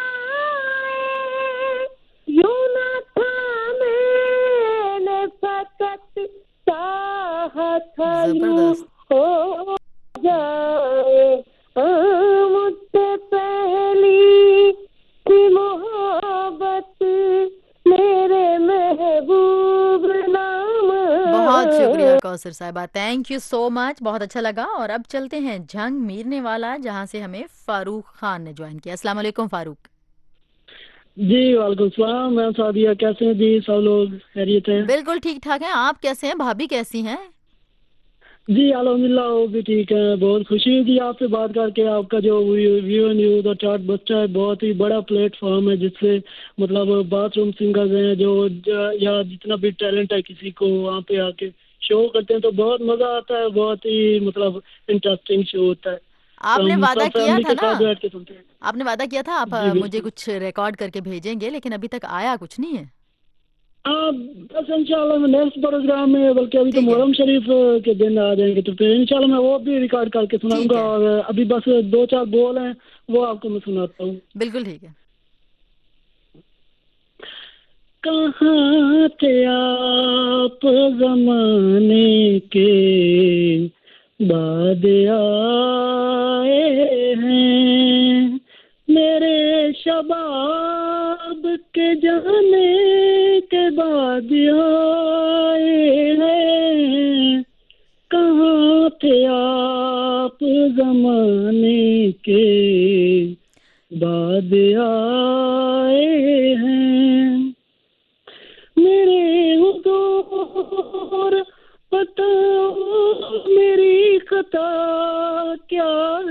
जाए, यूं न था मैंने फकत चाहा था यूं हो जाए। हाँ, मुझसे पहली थी मोहब्बत मेरे महबूब नाम। बहुत शुक्रिया कौसर साहिबा, थैंक यू सो मच, बहुत अच्छा लगा। और अब चलते हैं जंग मीरने वाला, जहां से हमें फारूक खान ने ज्वाइन किया। अस्सलाम वालेकुम फारूक। जी वालेकुम सलाम, मैं सादिया, कैसे हैं जी सब लोग, खैरियत है? बिल्कुल ठीक ठाक हैं, आप कैसे हैं, भाभी कैसी हैं? जी अल्हम्दुलिल्लाह वो भी ठीक है। बहुत खुशी हुई जी आपसे बात करके। आपका जो व्यू न्यूज और चार्ट बस्टर है बहुत ही बड़ा प्लेटफॉर्म है, जिससे मतलब बाथरूम सिंगर्स हैं जो ज- या जितना भी टैलेंट है किसी को वहाँ पे आके शो करते हैं तो बहुत मजा आता है। बहुत ही मतलब इंटरेस्टिंग शो होता है। आपने हम वादा सब किया फैमिली था के ना, साथ बैठ के सुनते हैं। आपने वादा किया था आप जी, अ, बिल्कुल। मुझे कुछ रिकॉर्ड करके भेजेंगे, लेकिन अभी तक आया कुछ नहीं है। हाँ बस इंशाल्लाह मैं नेक्स्ट प्रोग्राम में, बल्कि अभी तो मुहर्रम शरीफ के दिन आ जाएंगे तो फिर इंशाल्लाह मैं वो भी रिकॉर्ड करके सुनाऊंगा। और अभी बस दो चार बोल हैं वो आपको मैं सुनाता हूँ। बिल्कुल ठीक है। कहाँ थे आप जमाने के बाद आए हैं, मेरे शबाब के जाने के बाद आए हैं। कहाँ थे आप जमाने के बाद आए हैं, मेरे हुजूर बताओ मेरी खता क्या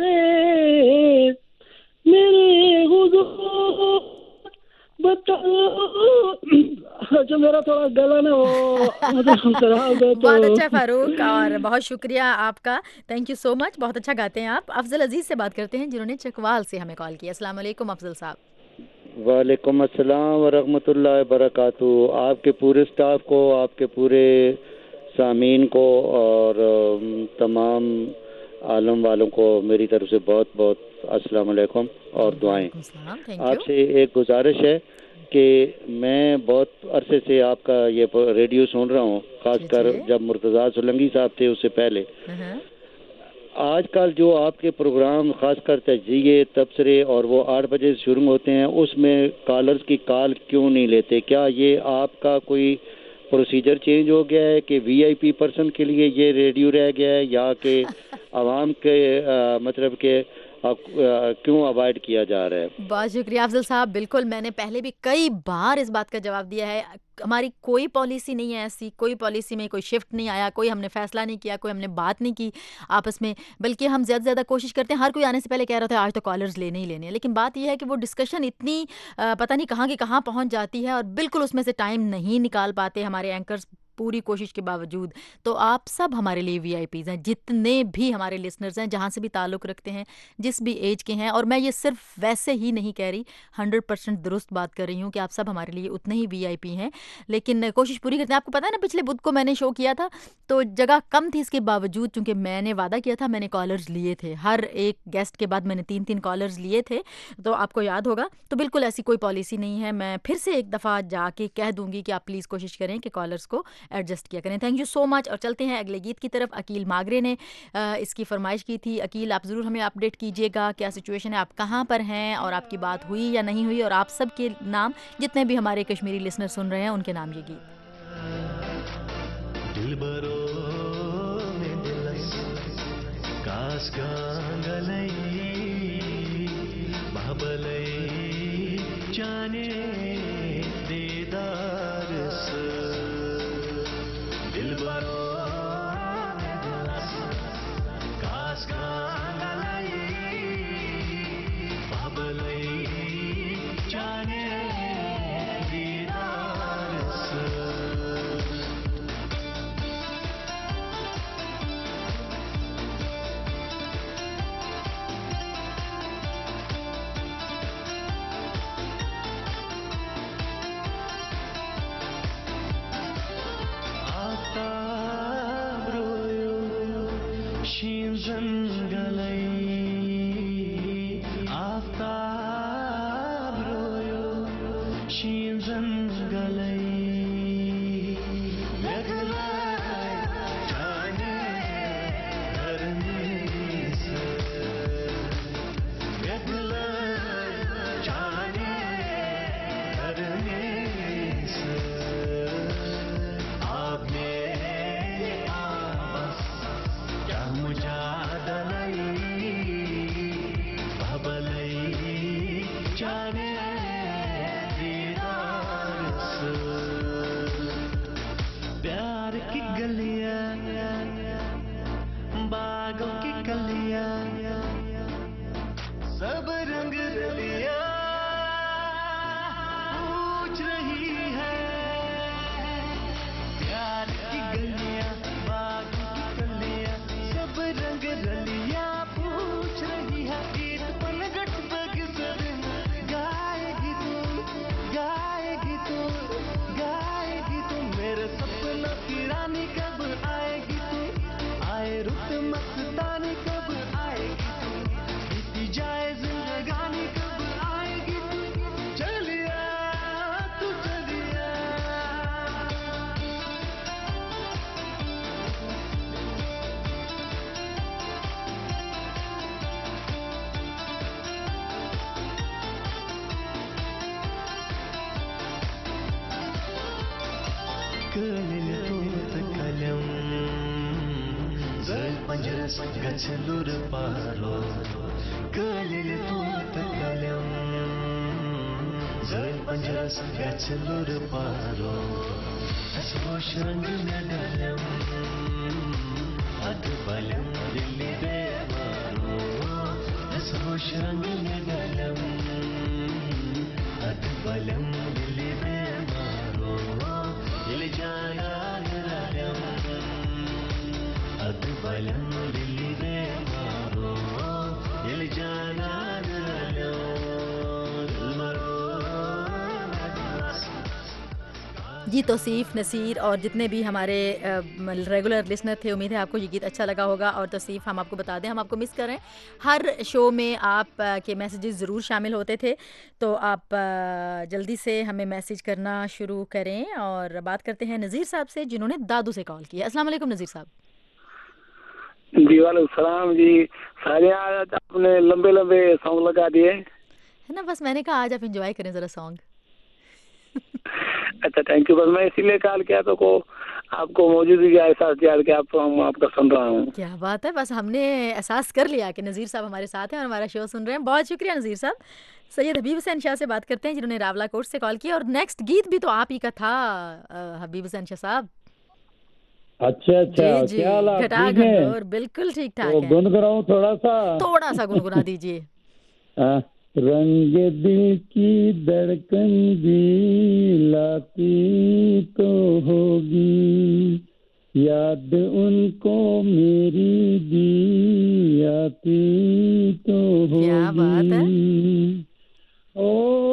है, मेरे हुजूर बताओ। अच्छा मेरा थोड़ा गला ना वो मतलब खराब है तो बहुत अच्छा फारूक, और बहुत शुक्रिया आपका, थैंक यू सो मच, बहुत अच्छा गाते हैं आप। अफजल अजीज से बात करते हैं जिन्होंने चकवाल से हमें कॉल किया। अस्सलाम वालेकुम अफजल साहब। वालेकुम अस्सलाम व रहमतुल्लाहि व बरकातुहू। आपके पूरे स्टाफ को, आपके पूरे सामीन को और अम, तमाम आलम वालों को मेरी तरफ से बहुत बहुत अस्सलाम वालेकुम और दुआएं। आपसे एक गुजारिश है कि मैं बहुत अरसे से आपका ये रेडियो सुन रहा हूँ, खासकर जब मुर्तज़ा सोलंकी साहब थे उससे पहले। आजकल जो आपके प्रोग्राम खासकर तजिए तबसरे और वो आठ बजे से शुरू होते हैं, उसमें कॉलर्स की कॉल क्यों नहीं लेते? क्या ये आपका कोई प्रोसीजर चेंज हो गया है कि वीआईपी पर्सन के लिए ये रेडियो रह गया है, या कि आवाम के आ, मतलब के आ, क्यों अवॉइड किया जा रहा है? बहुत शुक्रिया अफजल साहब, बिल्कुल मैंने पहले भी कई बार इस बात का जवाब दिया है। हमारी कोई पॉलिसी नहीं है ऐसी, कोई पॉलिसी में कोई शिफ्ट नहीं आया, कोई हमने फैसला नहीं किया, कोई हमने बात नहीं की आपस में, बल्कि हम ज़्यादा से ज़्यादा कोशिश करते हैं। हर कोई आने से पहले कह रहा था आज तो कॉलर्स लेने ही लेने हैं, लेकिन बात यह है कि वो डिस्कशन इतनी आ, पता नहीं कहाँ की कहाँ पहुँच जाती है और बिल्कुल उसमें से टाइम नहीं निकाल पाते हमारे एंकर्स पूरी कोशिश के बावजूद। तो आप सब हमारे लिए वीआईपीज़ हैं, जितने भी हमारे लिसनर्स हैं, जहाँ से भी ताल्लुक़ रखते हैं, जिस भी एज के हैं। और मैं ये सिर्फ वैसे ही नहीं कह रही, हंड्रेड परसेंट दुरुस्त बात कर रही हूँ कि आप सब हमारे लिए उतने ही वीआईपी हैं, लेकिन कोशिश पूरी करते हैं। आपको पता है ना, पिछले बुध को मैंने शो किया था तो जगह कम थी, इसके बावजूद चूँकि मैंने वादा किया था, मैंने कॉलर्स लिए थे। हर एक गेस्ट के बाद मैंने तीन तीन कॉलर्स लिए थे, तो आपको याद होगा। तो बिल्कुल ऐसी कोई पॉलिसी नहीं है। मैं फिर से एक दफ़ा जाके कह दूँगी कि आप प्लीज़ कोशिश करें कि कॉलर्स को एडजस्ट किया करें। Thank you so much. और चलते हैं अगले गीत की तरफ। अकील मागरे ने आ, इसकी फरमाइश की थी। अकील, आप ज़रूर हमें अपडेट कीजिएगा, क्या सिचुएशन है, आप कहाँ पर हैं और आपकी बात हुई या नहीं हुई, और आप सब के नाम, जितने भी हमारे कश्मीरी लिसनर सुन रहे हैं, उनके नाम ये गीत। जाने दीदार से शींजन गलई आफ्ताब रोयो शींजन गलई यगलाय जाने धरने से यगलाय जाने धरने से आपने आबस क्या मुजादलई भबलई जाने दीदार से प्यार की गलियां बागों की कलियां सब रंग रलियां पूछ रही है प्यार की गलियां बागों की कलियां सब रंग रलियां पूछ रही है गीत पलगट बगसर गाएगी तू गाएगी तू गाएगी तू मेरे सपनों की रानी कब आएगी तू आए रुत मस्तानी कब आएगी तू बीती जाए जिंदगानी कब आएगी तू चलिया तू चलिया Kalil tut kalam Zal panjaras gachlur paro Kalil tut kalam Zal panjaras gachlur paro Aswosh rang nadalam Ad balam dilli bevaro Aswosh rang nadalam Ad balam dilli bevaro दिल जाना नरम अदबलम दिल दे मारो दिल जाना नरम दिल मरो जी तौसीफ, नसीर और जितने भी हमारे रेगुलर लिसनर थे, उम्मीद है आपको ये गीत अच्छा लगा होगा। और तौसीफ, हम आपको बता दें, हम आपको मिस कर रहे हैं। हर शो में आप के मैसेजेस ज़रूर शामिल होते थे, तो आप जल्दी से हमें मैसेज करना शुरू करें। और बात करते हैं नज़ीर साहब से, जिन्होंने दादू से कॉल किया। अस्सलाम वालेकुम नज़ीर साहब। जी वालेकुम सलाम जी। सारे आज आपने लंबे लंबे सॉन्ग लगा दिए है ना, बस मैंने कहा आज आप इंजॉय करें ज़रा सॉन्ग। अच्छा थैंक यू। बस मैं इसीलिए कॉल किया तो को आपको मौजूदगी का एहसास किया कि आप हम आपका सुन रहा हूँ। क्या बात है, बस हमने एहसास कर लिया कि नज़ीर साहब हमारे साथ हैं और हमारा शो सुन रहे हैं। बहुत शुक्रिया नज़ीर साहब। सैयद हबीब हुसैन शाह से बात करते हैं, जिन्होंने रावला कोट से कॉल किया। और नेक्स्ट गीत भी तो आप ही का था हबीब हुसैन शाह साहब। अच्छा अच्छा, जी जी, क्या हाल घटा ठीक है? घटोर बिल्कुल ठीक ठाक तो है। गुनगुनाऊं थोड़ा सा थोड़ा सा गुनगुना दीजिए। हाँ, रंग दिल की धड़कन भी लाती तो होगी, याद उनको मेरी भी आती तो होगी। क्या बात है। ओ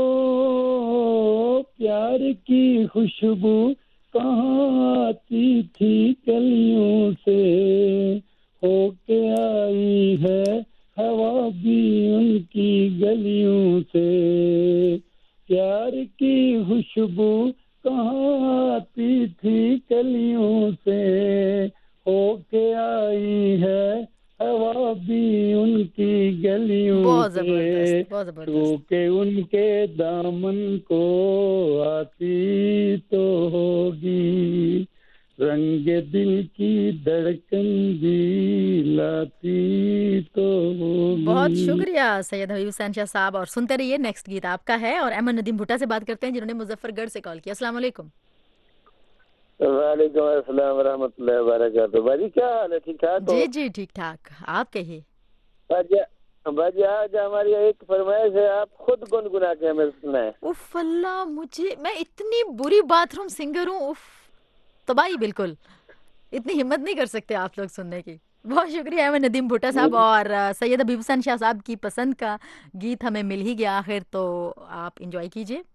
प्यार की खुशबू कहाँ आती थी गलियों से, होके आई है हवा भी उनकी गलियों से। प्यार की खुशबू कहाँ आती थी गलियों से, होके आई है हवा भी उनकी गलियों से। छू के उनके दामन को आती तो होगी, रंग दिल की धड़कन भी लाती तो होगी। बहुत शुक्रिया सैयद हबीब हुसैन शाह साहब। और सुनते रहिए, नेक्स्ट गीत आपका है। और अहमद नदीम भुट्टा से बात करते हैं, जिन्होंने मुजफ्फरगढ़ से कॉल किया। अस्सलाम वालेकुम। वालेकुम अस्सलाम रहमतुल्लाहि व बरकातहू। बाजी क्या हाल है, ठीक ठाक? जी जी ठीक ठाक, आप कहिए। बाजी आज हमारी एक फरमाइश है, आप खुद गुनगुना के हमें सुनाएं। उफ अल्लाह, मुझे मैं इतनी बुरी बाथरूम सिंगर हूँ, उफ तबाही, बिल्कुल इतनी हिम्मत नहीं कर सकते आप लोग सुनने की। बहुत शुक्रिया अहमद नदीम भुट्टा साहब। और सैयद हबीब हुसैन शाह साहब की पसंद का गीत हमें मिल ही गया आखिर, तो आप इंजॉय कीजिए।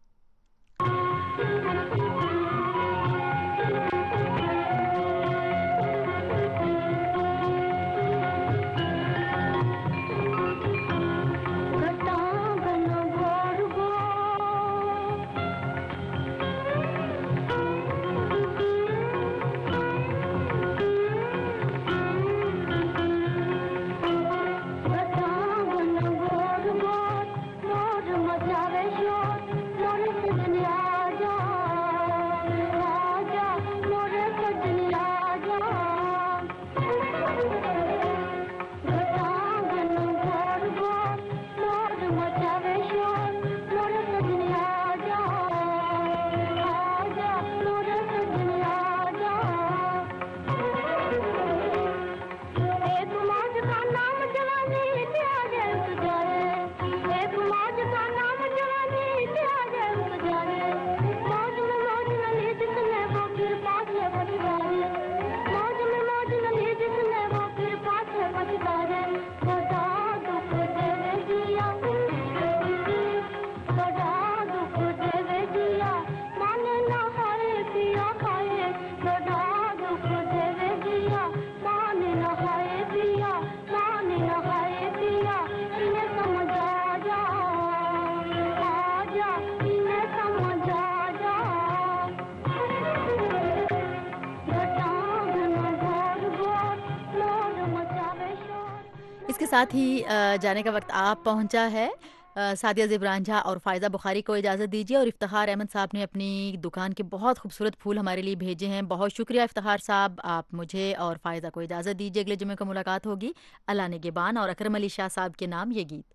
इसके साथ ही अ, जाने का वक्त आप पहुंचा है। अ, सादिया ज़ेब रांझा और फ़ायज़ा बुखारी को इजाज़त दीजिए। और इफ्तिखार अहमद साहब ने अपनी दुकान के बहुत खूबसूरत फूल हमारे लिए भेजे हैं। बहुत शुक्रिया इफ्तिखार साहब। आप मुझे और फ़ायज़ा को इजाज़त दीजिए। अगले जुमे को मुलाकात होगी। अल्लाह निगहबान। और अकरम अली शाह साहब के नाम ये गीत।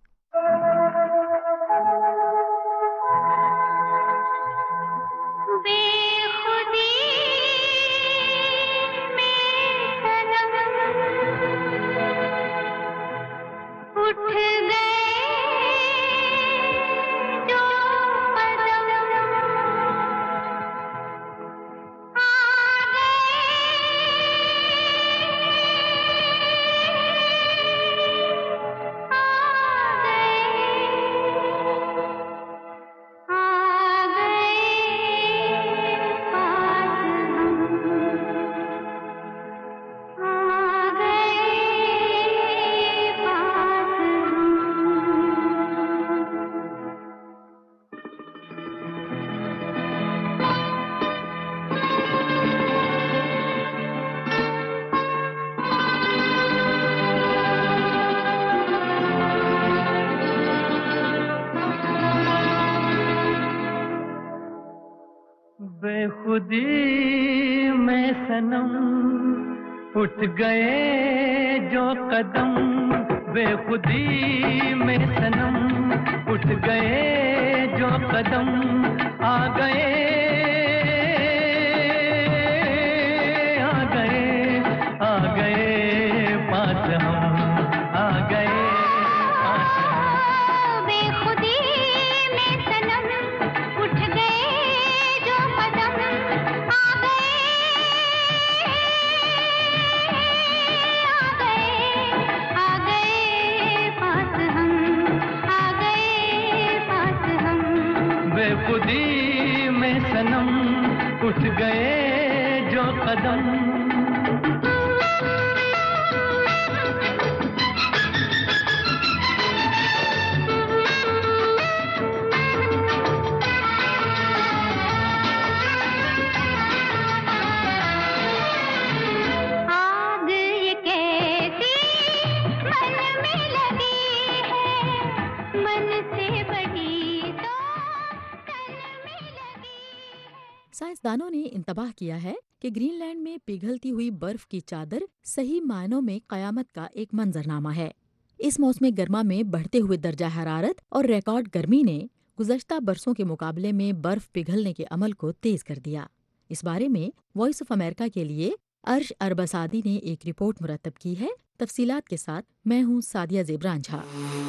बेखुदी में सनम उठ गए जो कदम, बेखुदी में सनम उठ गए जो कदम, आ गए आ गए आ गए पास हम, आ गए पास हम। बेखुदी में सनम उठ गए जो कदम, आ गए आ गए आ गए पास हम, आ गए पास हम। बेखुदी में सनम उठ गए जो कदम। आग ये कैसी मन में लगी है, मन से बड़ी तो साइंसदानों ने इंतबाह किया है कि ग्रीनलैंड में पिघलती हुई बर्फ की चादर सही मायनों में कयामत का एक मंजरनामा है। इस मौसम गर्मा में बढ़ते हुए दर्जा हरारत और रिकॉर्ड गर्मी ने गुज़श्ता बरसों के मुकाबले में बर्फ पिघलने के अमल को तेज कर दिया। इस बारे में वॉइस ऑफ अमेरिका के लिए अर्श अरबसादी ने एक रिपोर्ट मुरतब की है। तफसीलात के साथ मैं हूँ सादिया ज़ेब रांझा।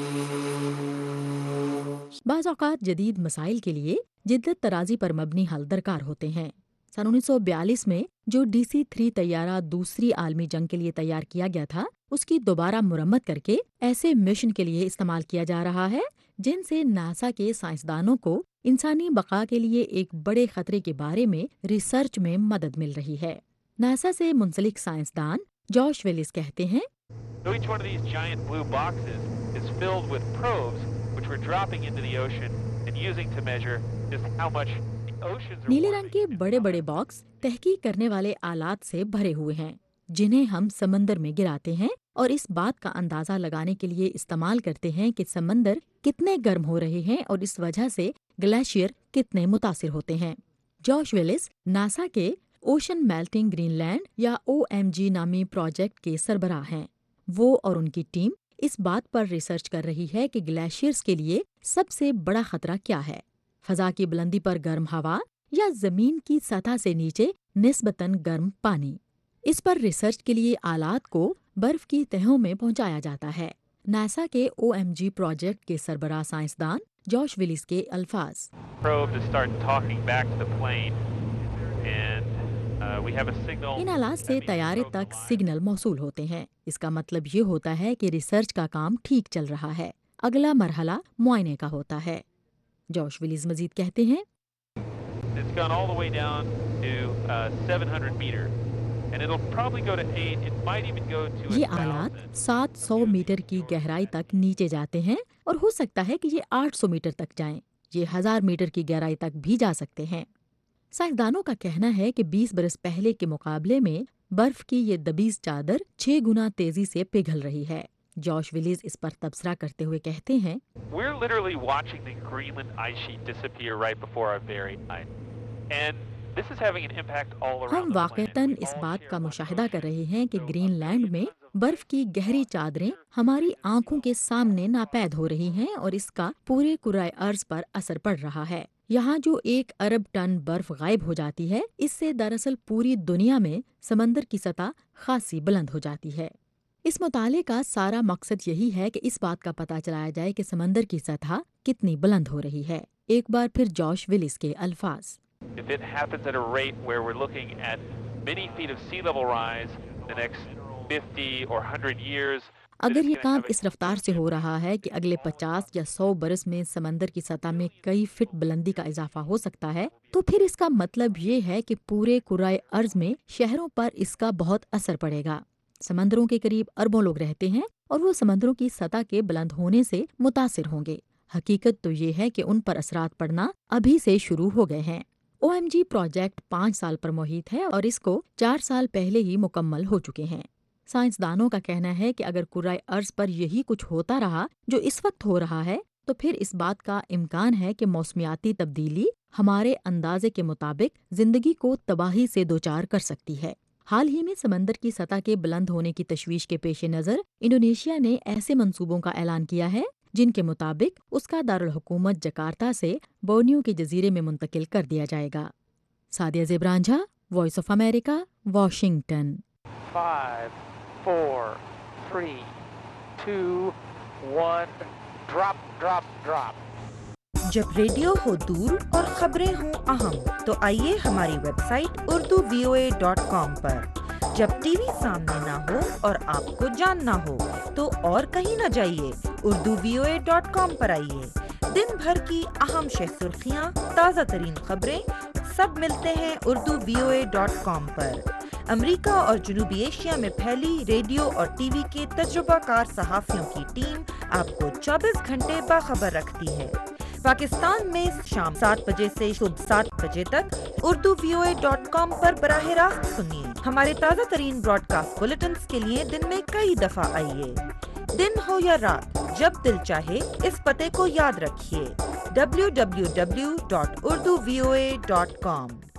बाज़ औक़ात जदीद मसाइल के लिए जिद्दत तराजी पर मबनी हल दरकार होते हैं। सन उन्नीस सौ बयालीस में जो डी सी थ्री तैयारा दूसरी आलमी जंग के लिए तैयार किया गया था, उसकी दोबारा मुरम्मत करके ऐसे मिशन के लिए इस्तेमाल किया जा रहा है जिनसे नासा के साइंसदानों को इंसानी बका के लिए एक बड़े खतरे के बारे में रिसर्च में मदद मिल रही है। नासा से मुंसलिक साइंसदान जॉश विलिस कहते हैं, So each one of these giant blue boxes is filled with probes which we're dropping into the ocean and using to measure just how much the oceans are नीले रंग के बड़े बड़े box तहकीक करने वाले आलात से भरे हुए हैं जिन्हें हम समंदर में गिराते हैं और इस बात का अंदाजा लगाने के लिए इस्तेमाल करते हैं कि समंदर कितने गर्म हो रहे हैं और इस वजह से ग्लेशियर कितने मुतासिर होते हैं। जॉश विलिस नासा के ओशन मेल्टिंग ग्रीनलैंड या ओ एम जी नामी प्रोजेक्ट के सरबराह हैं। वो और उनकी टीम इस बात पर रिसर्च कर रही है कि ग्लेशियर्स के लिए सबसे बड़ा खतरा क्या है, फजा की बुलंदी पर गर्म हवा या जमीन की सतह से नीचे निस्बतन गर्म पानी। इस पर रिसर्च के लिए आलात को बर्फ की तहों में पहुंचाया जाता है। नासा के ओ एम जी प्रोजेक्ट के सरबराह साइंसदान जॉश विलिस के अल्फाज, probe to start talking back to the plane and uh, we have a signal. इन आलात से तैयारे तक सिग्नल मौसूल होते हैं। इसका मतलब ये होता है कि रिसर्च का काम ठीक चल रहा है। अगला मरहला मुआयने का होता है। जॉश विलिस मजीद कहते हैं, It's gone all the way down to uh, seven hundred meters and it'll probably go to eight. It might even go to ये a आलात सात सौ मीटर की गहराई तक नीचे जाते हैं और हो सकता है कि ये आठ सौ मीटर तक जाएं। ये हजार मीटर की गहराई तक भी जा सकते हैं। साइंसदानों का कहना है कि बीस बरस पहले के मुकाबले में बर्फ की ये दबीज चादर छह गुना तेजी से पिघल रही है। जॉश विलीज इस पर तबसरा करते हुए कहते हैं, We're literally watching the Greenland ice sheet disappear right before our very eyes. And this is having an impact all around हम the planet. वाक़तन इस बात का मुशाहिदा कर रहे हैं कि ग्रीनलैंड में बर्फ की गहरी चादरें हमारी आंखों के सामने नापैद हो रही हैं और इसका पूरे कुराए अर्ज पर असर पड़ रहा है। यहाँ जो एक अरब टन बर्फ गायब हो जाती है, इससे दरअसल पूरी दुनिया में समंदर की सतह खासी बुलंद हो जाती है। इस मुताले का सारा मकसद यही है कि इस बात का पता चलाया जाए कि समंदर की सतह कितनी बुलंद हो रही है। एक बार फिर जॉश विलिस के अल्फाज, If it happens at a rate where we're looking at many feet of sea level rise in the next fifty or one hundred years, अगर ये काम इस रफ्तार से हो रहा है कि अगले पचास या सौ बरस में समंदर की सतह में कई फीट बुलंदी का इजाफा हो सकता है, तो फिर इसका मतलब ये है कि पूरे कुराए अर्ज में शहरों पर इसका बहुत असर पड़ेगा। समंदरों के करीब अरबों लोग रहते हैं और वो समंदरों की सतह के बुलंद होने से मुतासिर होंगे। हकीकत तो ये है कि उन पर असरात पड़ना अभी से शुरू हो गए हैं। ओ एम जी प्रोजेक्ट पाँच साल पर मुहित है और इसको चार साल पहले ही मुकम्मल हो चुके हैं। साइंसदानों का कहना है कि अगर कुराए अर्ज पर यही कुछ होता रहा जो इस वक्त हो रहा है, तो फिर इस बात का इम्कान है कि मौसमियाती तब्दीली हमारे अंदाजे के मुताबिक जिंदगी को तबाही से दोचार कर सकती है। हाल ही में समंदर की सतह के बुलंद होने की तशवीश के पेश नज़र इंडोनेशिया ने ऐसे मंसूबों का ऐलान किया है जिनके मुताबिक उसका दारुल हुकूमत जकार्ता से बोर्नियो के जजीरे में मुंतकिल कर दिया जाएगा। सादिया ज़ेबरांझा, voice of America, Washington. Five, four, three, two, one, drop, drop, drop. जब रेडियो हो दूर और खबरें हों अहम, तो आइए हमारी website Urdu V O A dot com पर। जब टीवी सामने ना हो और आपको जानना हो, तो और कहीं न जाइए, Urdu V O A dot com पर आइए। दिन भर की अहम शह सुर्खियाँ, ताज़ा तरीन खबरें, सब मिलते हैं Urdu V O A dot com पर। अमेरिका और जनूबी एशिया में फैली रेडियो और टीवी के तजुर्बाकार सहाफ़ियों की टीम आपको चौबीस घंटे बाखबर रखती है। पाकिस्तान में शाम सात बजे से सुबह सात बजे तक Urdu V O A dot com पर बराह रास्त सुनिए। हमारे ताज़ा तरीन ब्रॉडकास्ट बुलेटिन्स के लिए दिन में कई दफ़ा आइए। दिन हो या रात, जब दिल चाहे, इस पते को याद रखिए, W W W dot Urdu V O A dot com.